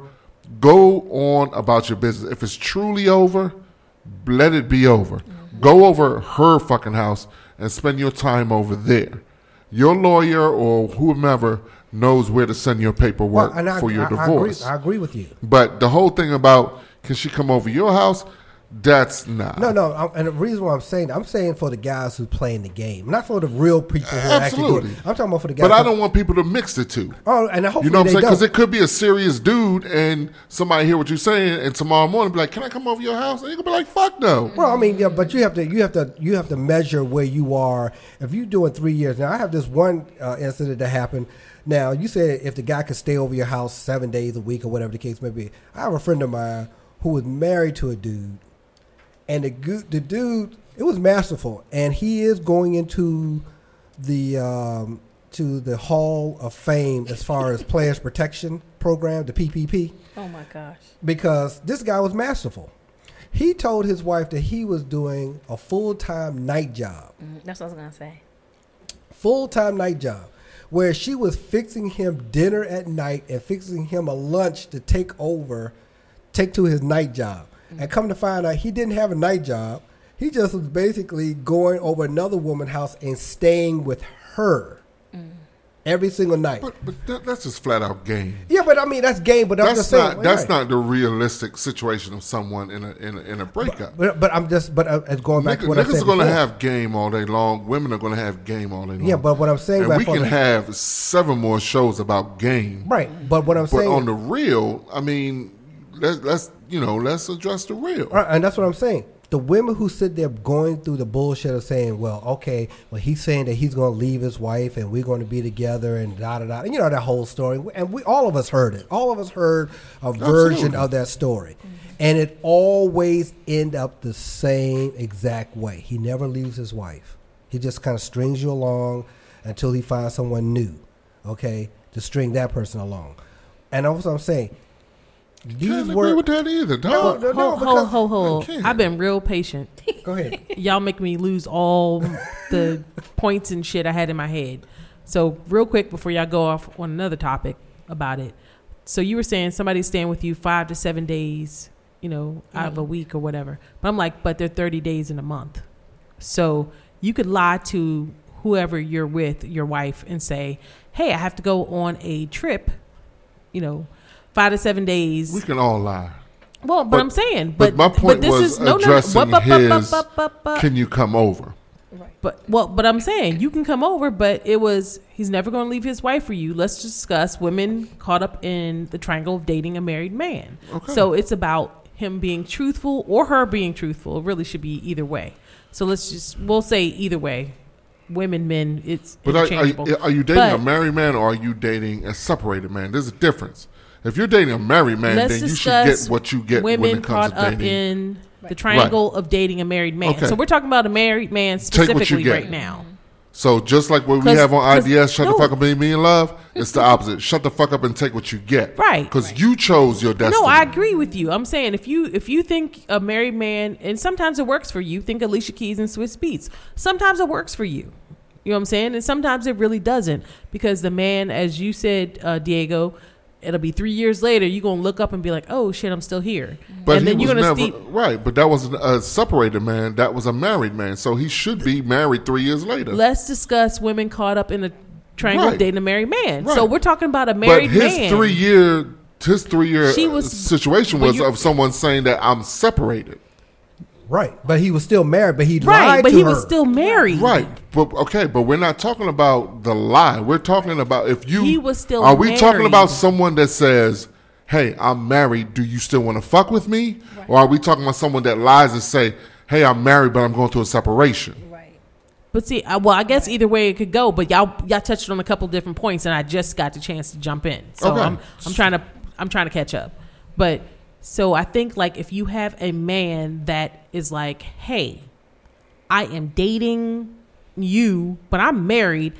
Go on about your business. If it's truly over, let it be over. Go over her fucking house and spend your time over there. Your lawyer or whomever knows where to send your paperwork Well, and I, for your I, I divorce. agree, I agree with you. But the whole thing about can she come over your house, that's not. No, no, I, and the reason why I'm saying, I'm saying for the guys who playing the game, not for the real people who are actually Absolutely. doing it. I'm talking about for the guys. But I who- don't want people to mix the two. Oh, and hopefully You know what I'm they saying? Because don't. it could be a serious dude and somebody hear what you're saying and tomorrow morning be like, can I come over your house? And you could be like, fuck no. Well, I mean, yeah, but you have to, you have to, you have to measure where you are. If you're doing three years now, I have this one uh, incident that happened. Now, you said if the guy could stay over your house seven days a week or whatever the case may be. I have a friend of mine who was married to a dude, and the gu- the dude, it was masterful, and he is going into the um, to the Hall of Fame as far as Players Protection Program, the P P P. Oh my gosh. Because this guy was masterful. He told his wife that he was doing a full-time night job. Mm, that's what I was going to say. Full-time night job. Where she was fixing him dinner at night and fixing him a lunch to take over, take to his night job. Mm-hmm. And come to find out he didn't have a night job. He just was basically going over another woman's house and staying with her. Mm. every single night. But, but that, that's just flat out game. Yeah, but I mean that's game. But I'm That's just saying not that's right. not the realistic situation of someone in a in a, in a breakup. But, but I'm just but uh, it's going back Niggas, to what I niggas said are going to before. have game all day long. Women are going to have game all day long. Yeah, but what I'm saying, and right, we for can the- have seven more shows about game. right. But what I'm But saying, on the real, I mean, let's, let's you know, let's address the real. right, and that's what I'm saying. The women who sit there going through the bullshit of saying, well, okay, well, he's saying that he's going to leave his wife and we're going to be together and da da da. And you know that whole story. And we all of us heard it. All of us heard a version Absolutely. of that story. And it always end up the same exact way. He never leaves his wife. He just kind of strings you along until he finds someone new, okay, to string that person along. And that's what I'm saying. These Can't agree were. with that either, No, dog. no, no, Ho, ho, because- ho, ho. I can't. I've been real patient. Go ahead. Y'all make me lose all the points and shit I had in my head. So real quick before y'all go off on another topic about it. So you were saying somebody's staying with you five to seven days, you know, out of a week or whatever. But I'm like, but they're thirty days in a month. So you could lie to whoever you're with, your wife, and say, hey, I have to go on a trip, you know, five to seven days. We can all lie. Well, but, But- I'm saying, But, but, my point this was is no, no, no. addressing But- but- but- his, but- but- but- can you come over? But well, but I'm saying you can come over, but it was he's never going to leave his wife for you. Let's discuss women caught up in the triangle of dating a married man. Okay. So it's about him being truthful or her being truthful. It really should be either way. So let's just we'll say either way. Women, men, it's But are, interchangeable. are, are you dating But a married man or are you dating a separated man? There's a difference. If you're dating a married man, let's then you should discuss get what you get women when it comes caught to up dating. in the triangle of dating a married man. Okay. So we're talking about a married man Take what you specifically get. right now. So just like what we 'Cause- have on I D S, 'cause- shut no. the fuck up and be in love, it's the opposite. Shut the fuck up and take what you get. Right. Because you chose your destiny. No, I agree with you. I'm saying if you if you think a married man, and sometimes it works for you, think Alicia Keys and Swiss Beats. Sometimes it works for you. You know what I'm saying? And sometimes it really doesn't, because the man, as you said, uh, Diego, it'll be three years later. You're gonna look up and be like, "Oh shit, I'm still here." But and he then you're was gonna never steep. right. But that wasn't a separated man. That was a married man. So he should be married three years later. Let's discuss women caught up in the triangle of Right. dating a married man. Right. So we're talking about a but married his man. three year his three year She was- situation but was you- of someone saying that I'm separated. Right. But he was still married, but he right, lied but to he her. was still married. Right, but okay, but we're not talking about the lie. We're talking about if you. He was still Are we talking married. about someone that says, "Hey, I'm married. Do you still want to fuck with me?" Or are we talking about someone that lies and say, "Hey, I'm married, but I'm going through a separation"? But see, I, well, I guess either way it could go. But y'all, y'all touched on a couple different points, and I just got the chance to jump in. So Okay. I'm, I'm trying to, I'm trying to catch up. But so I think like if you have a man that is like, hey, I am dating you, but I'm married.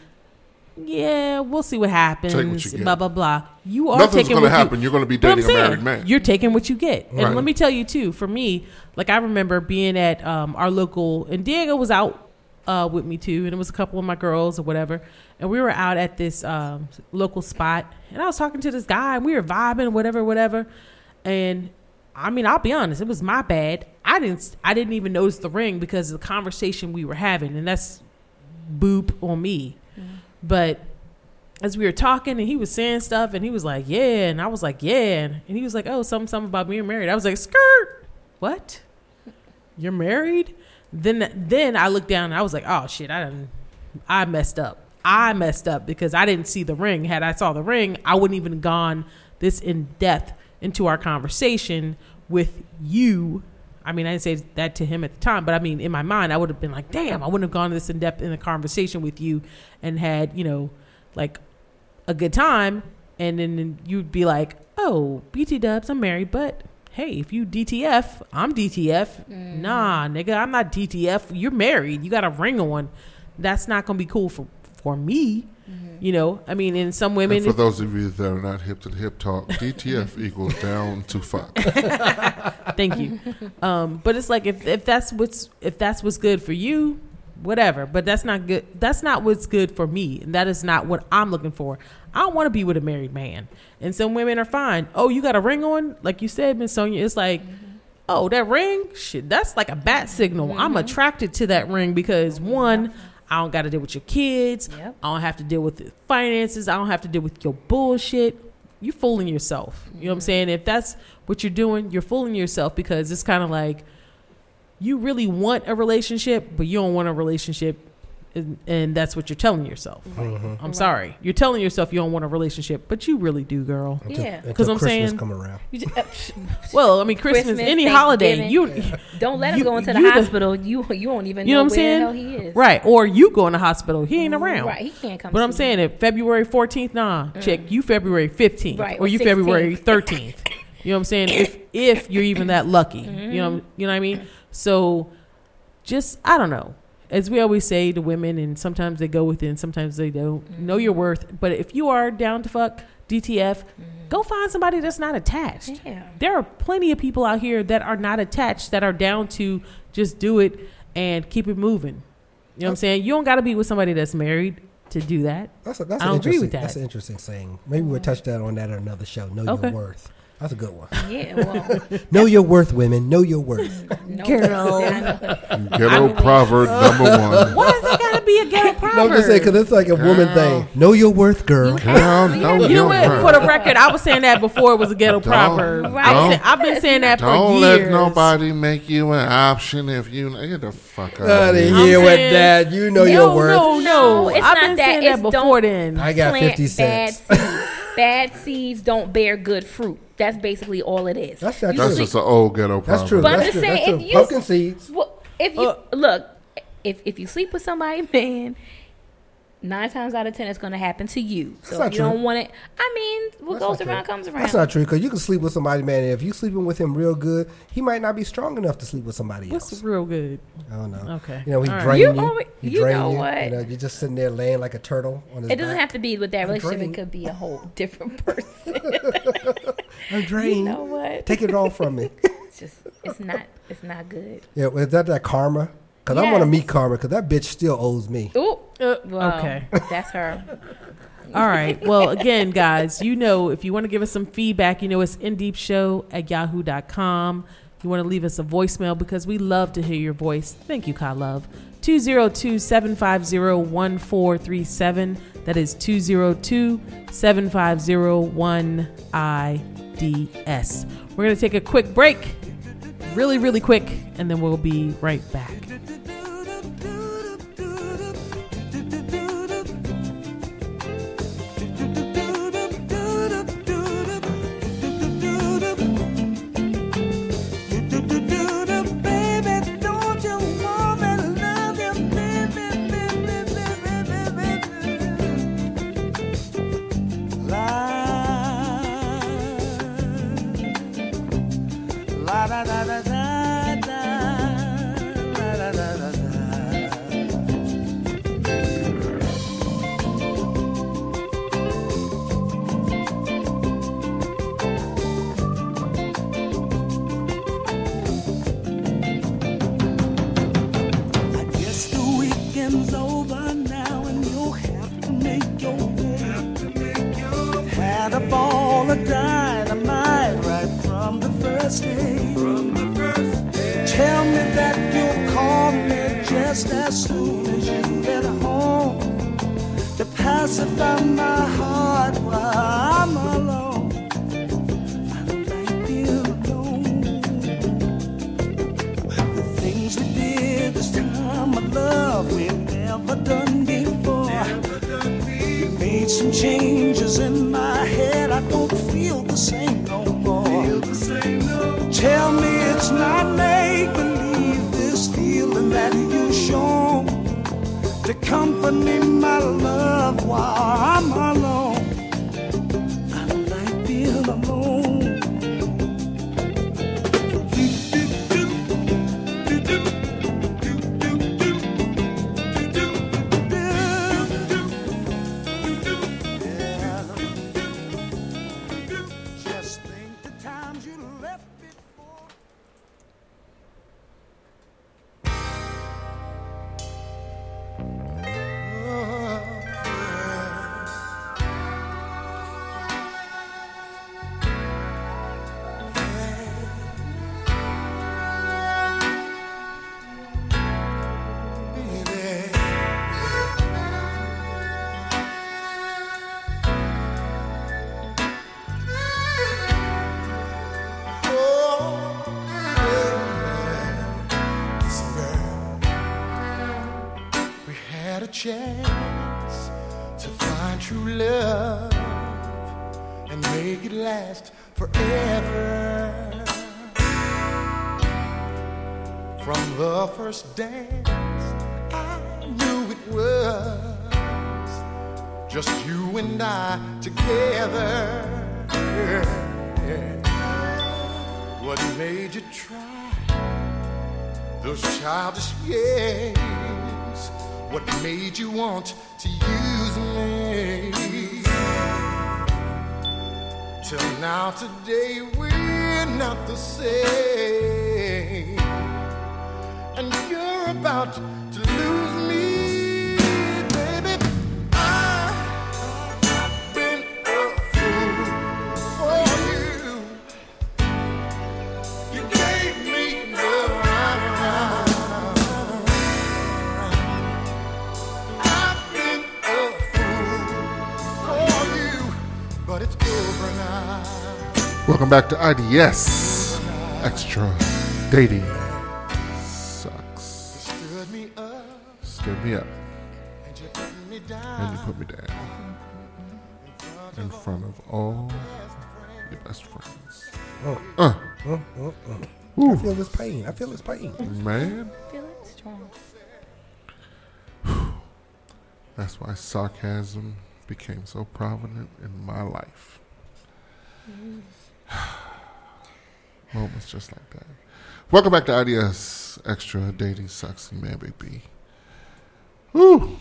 Yeah, we'll see what happens. Take what you get. Blah blah blah. You are Nothing's taking gonna what happen. You, You're gonna be But I'm dating a saying, married man. You're taking what you get. And Right. let me tell you too. For me, like I remember being at um, our local, and Diego was out uh, with me too, and it was a couple of my girls or whatever, and we were out at this um, local spot, and I was talking to this guy, and we were vibing, whatever, whatever, and I mean, I'll be honest, it was my bad. I didn't, I didn't even notice the ring because of the conversation we were having, and that's boop on me. But as we were talking, and he was saying stuff, and he was like, "Yeah," and I was like, "Yeah," and he was like, "Oh, something, something about being married." I was like, "Skirt, what? You're married?" Then, then I looked down, and I was like, "Oh shit, I didn't, I messed up. I messed up because I didn't see the ring. Had I saw the ring, I wouldn't even gone this in depth into our conversation with you." I mean, I didn't say that to him at the time, but I mean, in my mind, I would have been like, "Damn, I wouldn't have gone this in depth in a conversation with you and had, you know, like." a good time, and then you'd be like, "Oh, B T dubs, I'm married, but hey, if you D T F, I'm D T F. Nah, nigga, I'm not D T F. You're married. You got a ring on. That's not gonna be cool for for me." You know, I mean, in some women, And for if- those of you that are not hip to the hip talk, D T F equals down to fuck. thank you. Um, but it's like if if that's what's if that's what's good for you, whatever. But that's not good. That's not what's good for me. And that is not what I'm looking for. I don't want to be with a married man. And some women are fine. Oh, you got a ring on? Like you said, Miss Sonia, it's like, oh, that ring? Shit, that's like a bat signal. I'm attracted to that ring because one, I don't got to deal with your kids. Yep. I don't have to deal with the finances. I don't have to deal with your bullshit. You're fooling yourself. You know what I'm saying? If that's what you're doing, you're fooling yourself, because it's kind of like you really want a relationship, but you don't want a relationship. And, and that's what you're telling yourself. Mhm. I'm sorry. You're telling yourself you don't want a relationship, but you really do, girl. Until, Yeah. until 'Cause I'm Christmas saying- come around. You just, uh, Well, I mean, Christmas, Christmas, any holiday, Thanksgiving. you don't let him You- go into the you the- hospital. You you won't even you know, know what I'm where saying? the hell he is. Right. Or you go in the hospital. He ain't around. Right. He can't come. But I'm see saying if February fourteenth, nah, check you February fifteenth, Right, or or you sixteenth. February thirteenth. You know what I'm saying? If if you're even that lucky, you know, you know what I mean. So, just I don't know. As we always say to women, and sometimes they go within, sometimes they don't. Mm-hmm. Know your worth. But if you are down to fuck, D T F, go find somebody that's not attached. Mm-hmm. Yeah. There are plenty of people out here that are not attached, that are down to just do it and keep it moving. You know what I'm saying? You don't got to be with somebody that's married to do that. That's a, that's I an don't agree interesting, with that. That's an interesting saying. Maybe we'll touch that on that at another show. Know Okay. your worth. That's a good one. Yeah. Well. Know your worth, women. Know your worth. No, Girl. I know. Ghetto proverb number one. Why does that got to be a ghetto proverb? No, I'm just saying, because it's like a woman thing. Know your worth, girl. Girl, no, You know what? For the record, I was saying that before it was a ghetto Don't- proverb. Right. I was don't- saying, I've been saying that for Don't years. let nobody make you an option if you get the fuck out Out of of here. here I'm with saying- that. You know no, your worth. No, no, No, it's I've not been that. saying It's that before don't- then. I got Plant fifty cents. Bad seeds. Bad seeds don't bear good fruit. That's basically all it is. That's not You That's true. see- just an old ghetto proverb. That's true. But I'm That's just true. saying, That's if true. you- Pumpkin seeds. Well, if you Uh, look, if if you sleep with somebody, man, nine times out of ten, it's going to happen to you. So That's if not you true. don't want it, I mean, what That's goes not around true. comes around. That's not true, because you can sleep with somebody, man. And if you sleeping with him real good, he might not be strong enough to sleep with somebody What's else. real good? I don't know. Okay. You know, he All right. drain You you. always- he you drain know you. what? You know, you're just sitting there laying like a turtle on his It doesn't back. have to be with that I'm relationship. drained. It could be a whole different person. I'm you drained. know what? Take it all from me. It's just, it's not, it's not good. Yeah, is that that karma? Because I want to Yes. meet karma, because that bitch still owes me. Ooh, Uh, well, okay. that's her. All right. Well, again, guys, you know, if you want to give us some feedback, you know, it's indeepshow at yahoo dot com. You want to leave us a voicemail, because we love to hear your voice. Thank you, Kai Love. two oh two, seven five zero, one four three seven. That is two oh two, seven five zero, one I D S. We're going to take a quick break, really, really quick, and then we'll be right back. I guess the weekend's over now and you'll have to make your way. Had a ball of dynamite right from the first day. Tell me that you'll call me just as soon as you get home to pacify my heart while I'm alone. I don't like being alone. The things we did this time of love we never done before. You made some changes in my head. I don't feel the same no more. Tell me it's not make believe, this feeling that you shown to comfort me, my love, while I'm alone. I don't like being alone. Just think the times you left before. had a chance to find true love and make it last forever. From the first dance, I knew it was just you and I together. What made you try those childish games? What made you want to use me? Till now today we're not the same, and you're about to lose me, baby. I've been a fool for you. You gave me the runaround. I've been a fool for you, but it's over now. Welcome back to I D S Extra Dating Sucks. Stood me up Stood me up and you put me down. and you put me down in front of all your best friends. Oh. Uh, Oh, oh, oh. Ooh. I feel this pain. I feel this pain. man, Feel it strong. that's why sarcasm became so prominent in my life. Moments just like that. Welcome back to I D S Extra Dating Sucks and Man Big B. Woo!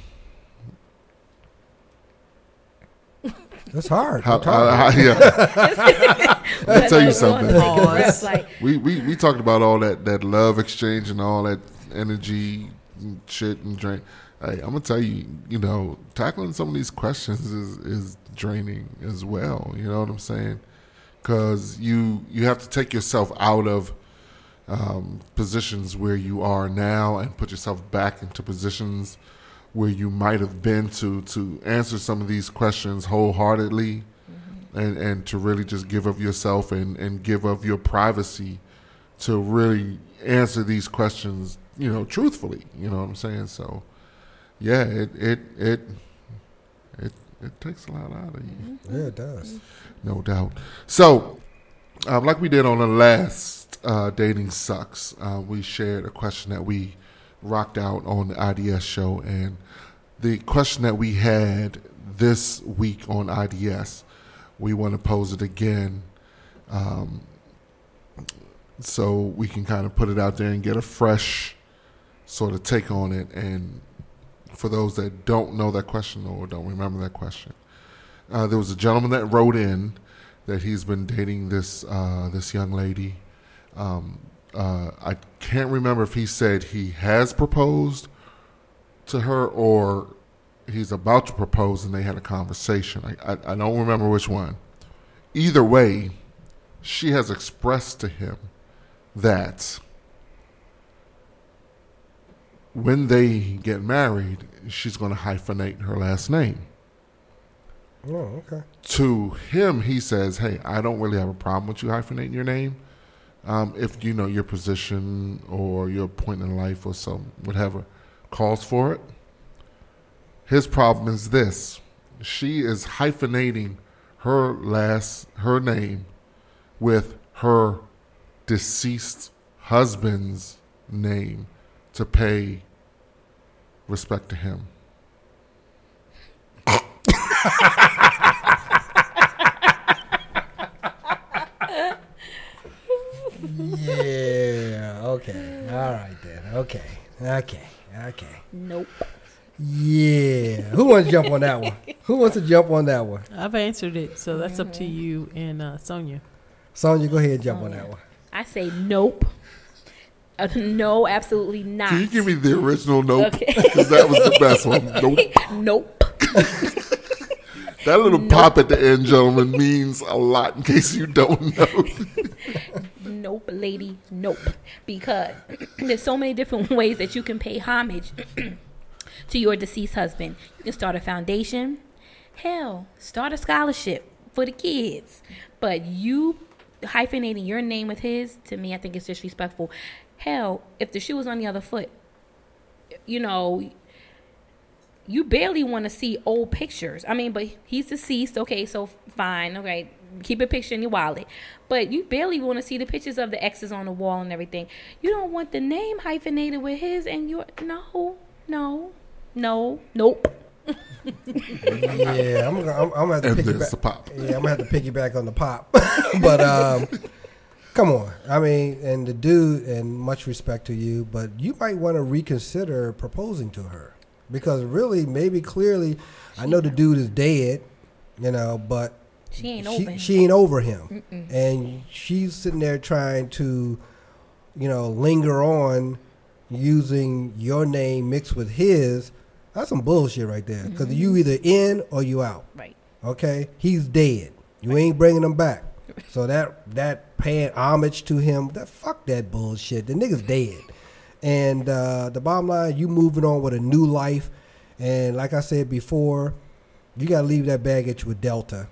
That's hard. How, That's hard. uh, how- yeah. Let me tell you something. Pause. Like, We, we we talked about all that, that love exchange and all that energy and shit and drain. Hey, I'm gonna tell you, you know, tackling some of these questions is, is draining as well. You know what I'm saying? Because you you have to take yourself out of um, positions where you are now and put yourself back into positions where you might have been to to answer some of these questions wholeheartedly. And, and to really just give of yourself and, and give of your privacy to really answer these questions, you know, truthfully. You know what I'm saying? So, yeah, it it it it, it takes a lot out of you, Yeah, it does. no doubt. So, um, like we did on the last uh, Dating Sucks, uh, we shared a question that we rocked out on the I D S show, and the question that we had this week on I D S, we want to pose it again, um, so we can kind of put it out there and get a fresh sort of take on it. And for those that don't know that question or don't remember that question, uh, there was a gentleman that wrote in that he's been dating this uh, this young lady. Um, uh, I can't remember if he said he has proposed to her or he's about to propose and they had a conversation. I, I, I don't remember which one. Either way, she has expressed to him that when they get married, she's going to hyphenate her last name. Oh, okay. To him, he says, hey, I don't really have a problem with you hyphenating your name. Um, if, you know, your position or your point in life or some whatever calls for it. His problem is this. She is hyphenating her last, her name with her deceased husband's name to pay respect to him. Yeah. Okay. All right then. Okay. Okay. Okay. nope. Yeah. Who wants to jump on that one? Who wants to jump on that one? I've answered it, so that's up to you and uh, Sonia. Sonya, go ahead and jump on that one. I say nope. Uh, no, absolutely not. Can you give me the original nope? Okay. Because that was the best one. Nope. Nope. That little Nope. pop at the end, gentlemen, means a lot in case you don't know. Nope, lady, nope. Because there's so many different ways that you can pay homage to your deceased husband. You can start a foundation. Hell, start a scholarship for the kids. But you hyphenating your name with his, to me, I think it's disrespectful. Hell, if the shoe was on the other foot, you know, you barely want to see old pictures. I mean, but he's deceased. Okay, so fine. Okay, keep a picture in your wallet. But you barely want to see the pictures of the exes on the wall and everything. You don't want the name hyphenated with his and your. No, no, no, nope. Yeah, I'm gonna, I'm, I'm gonna have to And piggyback. there's the pop. Yeah, I'm gonna have to piggyback on the pop. But um, come on, I mean, and the dude, and much respect to you, but you might want to reconsider proposing to her because really, maybe clearly, I know the dude is dead, you know, but She ain't she, open. she ain't over him, Mm-mm. and she's sitting there trying to, you know, linger on using your name mixed with his. That's some bullshit right there. Because Mm-hmm. you either in or you out. Right. Okay, he's dead. You ain't bringing him back. So that that paying homage to him, that fuck that bullshit. The nigga's dead. And uh, the bottom line, you moving on with a new life. And like I said before, you got to leave that baggage with Delta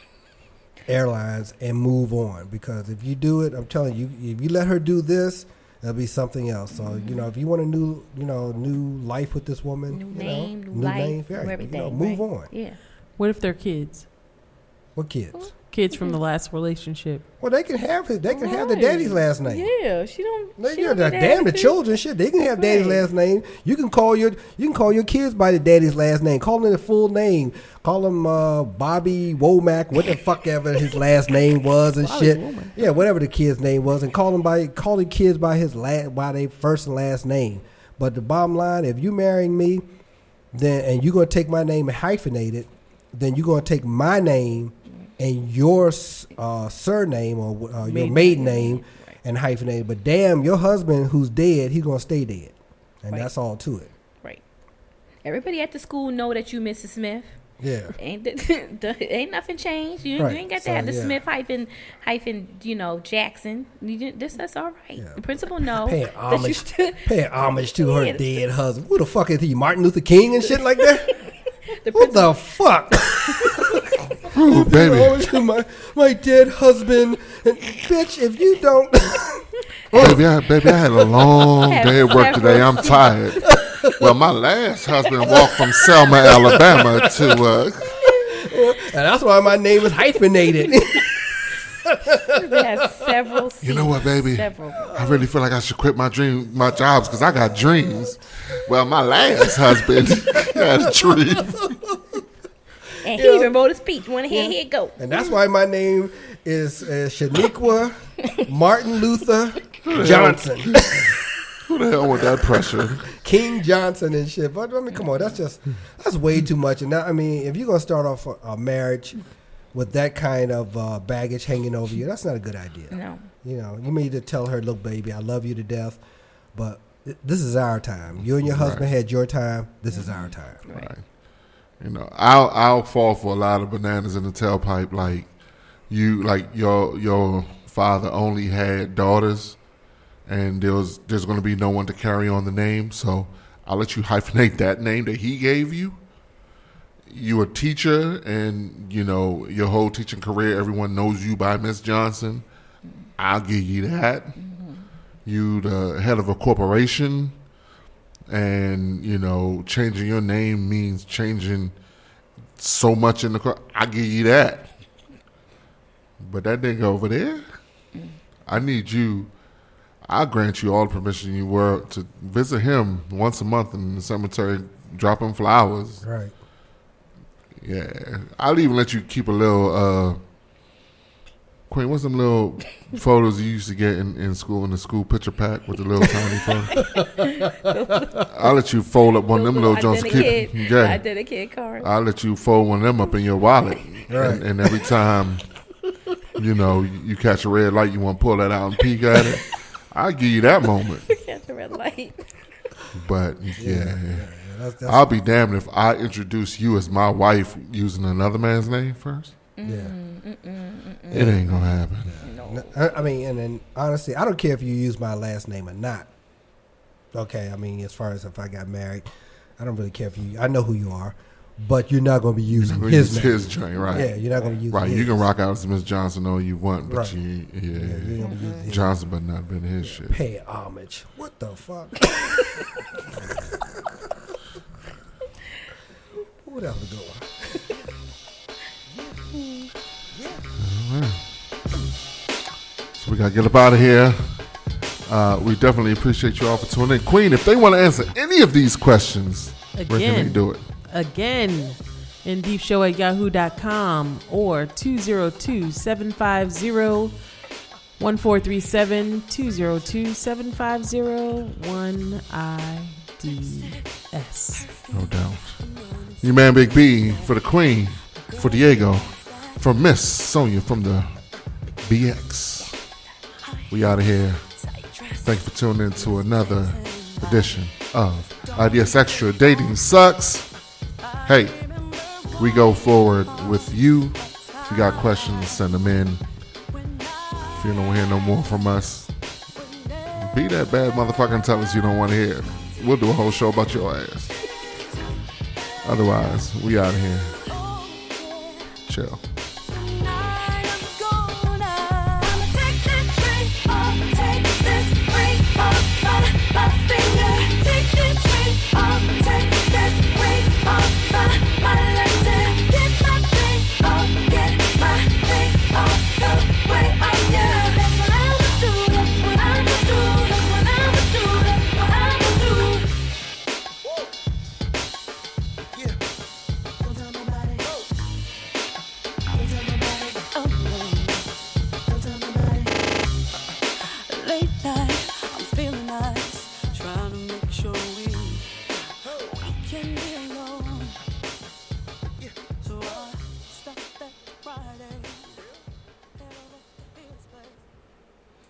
Airlines and move on. Because if you do it, I'm telling you, if you let her do this, it'll be something else. So Mm-hmm. you know, if you want a new, you know, new life with this woman, New you name, know, new life, name, new right, everything. You know, move right? on. Yeah. What if they're kids? What kids? Kids from the last relationship. Well, they can have his. They can have the Right. daddy's last name. Yeah, she don't. They, she yeah, don't the, do that damn the too. children, shit. They can have daddy's Right. last name. You can call your you can call your kids by the daddy's last name. Call them the full name. Call them uh, Bobby Womack, what the fuck ever his last name was and Bobby shit. Womack. Yeah, whatever the kid's name was, and call them by call the kids by his last by their first and last name. But the bottom line, if you marrying me, then and you're gonna take my name and hyphenate it, then you're gonna take my name and your uh, surname or uh, your Maiden maiden name and hyphenate it. But damn, your husband who's dead, he's gonna stay dead, and Right. that's all to it. Right. Everybody at the school know that you Missus Smith. Yeah. Ain't th- the, ain't nothing changed. You, Right. you ain't got to So, have the yeah. Smith hyphen hyphen you know Jackson. You didn't- this that's all right. Yeah. The principal know Paying that you homage, stood- paying homage to her Yeah. dead husband. Who the fuck is he? Martin Luther King and shit like that? the What principal, the fuck? Ooh, baby. Homage to my my dead husband. And bitch, if you don't, Baby, I, baby, I had a long Have day at work today. I'm several- tired. Well, my last husband walked from Selma, Alabama to, uh, and that's why my name is hyphenated. has several. you know what, baby? Several. I really feel like I should quit my dream, my jobs, because I got dreams. Well, my last husband had a dream. And he even wrote a speech. Want to hear? Here it go. And that's why my name is uh, Shaniqua Martin Luther Johnson. Who the hell with that pressure? King Johnson and shit. But I mean, come on, that's just that's way too much. And that, I mean, if you're gonna start off a, a marriage with that kind of uh, baggage hanging over you, that's not a good idea. No. You know, you need to tell her, look, baby, I love you to death, but th- this is our time. You and your husband Right. had your time. This is our time. Right. You know, I'll I'll fall for a lot of bananas in the tailpipe. Like you, like your your father only had daughters, and there was there's going to be no one to carry on the name. So I'll let you hyphenate that name that he gave you. You a teacher, and you know your whole teaching career, everyone knows you by Miss Johnson. I'll give you that. You the head of a corporation. And, you know, changing your name means changing so much in the car. I give you that. But that nigga over there, I need you, I'll grant you all the permission you were to visit him once a month in the cemetery, drop him flowers. Right. Yeah. I'll even let you keep a little, uh, Queen, what's them little photos you used to get in, in school, in the school picture pack with the little tiny photo? I'll let you fold up one of them little joints. to Identikid, Keep, yeah. Identikid card. I'll let you fold one of them up in your wallet. Right. And, and every time, you know, you, you catch a red light, you want to pull that out and peek at it. I'll give you that moment. Catch the red light. But, yeah. Yeah, that's, that's, I'll be damned if I introduce you as my wife using another man's name first. yeah. It ain't going to happen. No, I I mean, and then honestly, I don't care if you use my last name or not. Okay, I mean, as far as if I got married, I don't really care if you. I know who you are, but you're not going to be using You're his use name. his joint, right? Yeah, you're not going to use. Right, his. you can rock out as Miss Johnson all you want, but Right. you, yeah, Yeah, you're gonna be using his. Johnson, but not been his shit. Pay homage. What the fuck? that was a good one. All right. So we got to get up out of here. Uh, we definitely appreciate you all for tuning in. Queen, if they want to answer any of these questions, where can they Again, do it? again, in deep show at yahoo dot com or two oh two, seven five zero, one four three seven, two oh two, seven five zero, one I D S. No doubt. Your man Big B for the Queen, for Diego, for Miss Sonia from the B X. We out of here. Thanks for tuning in to another edition of I D S Extra Dating Sucks. Hey, we go forward with you. If you got questions, send them in. If you don't hear no more from us, be that bad motherfucker and tell us you don't want to hear it. We'll do a whole show about your ass. Otherwise, we out of here. Chill.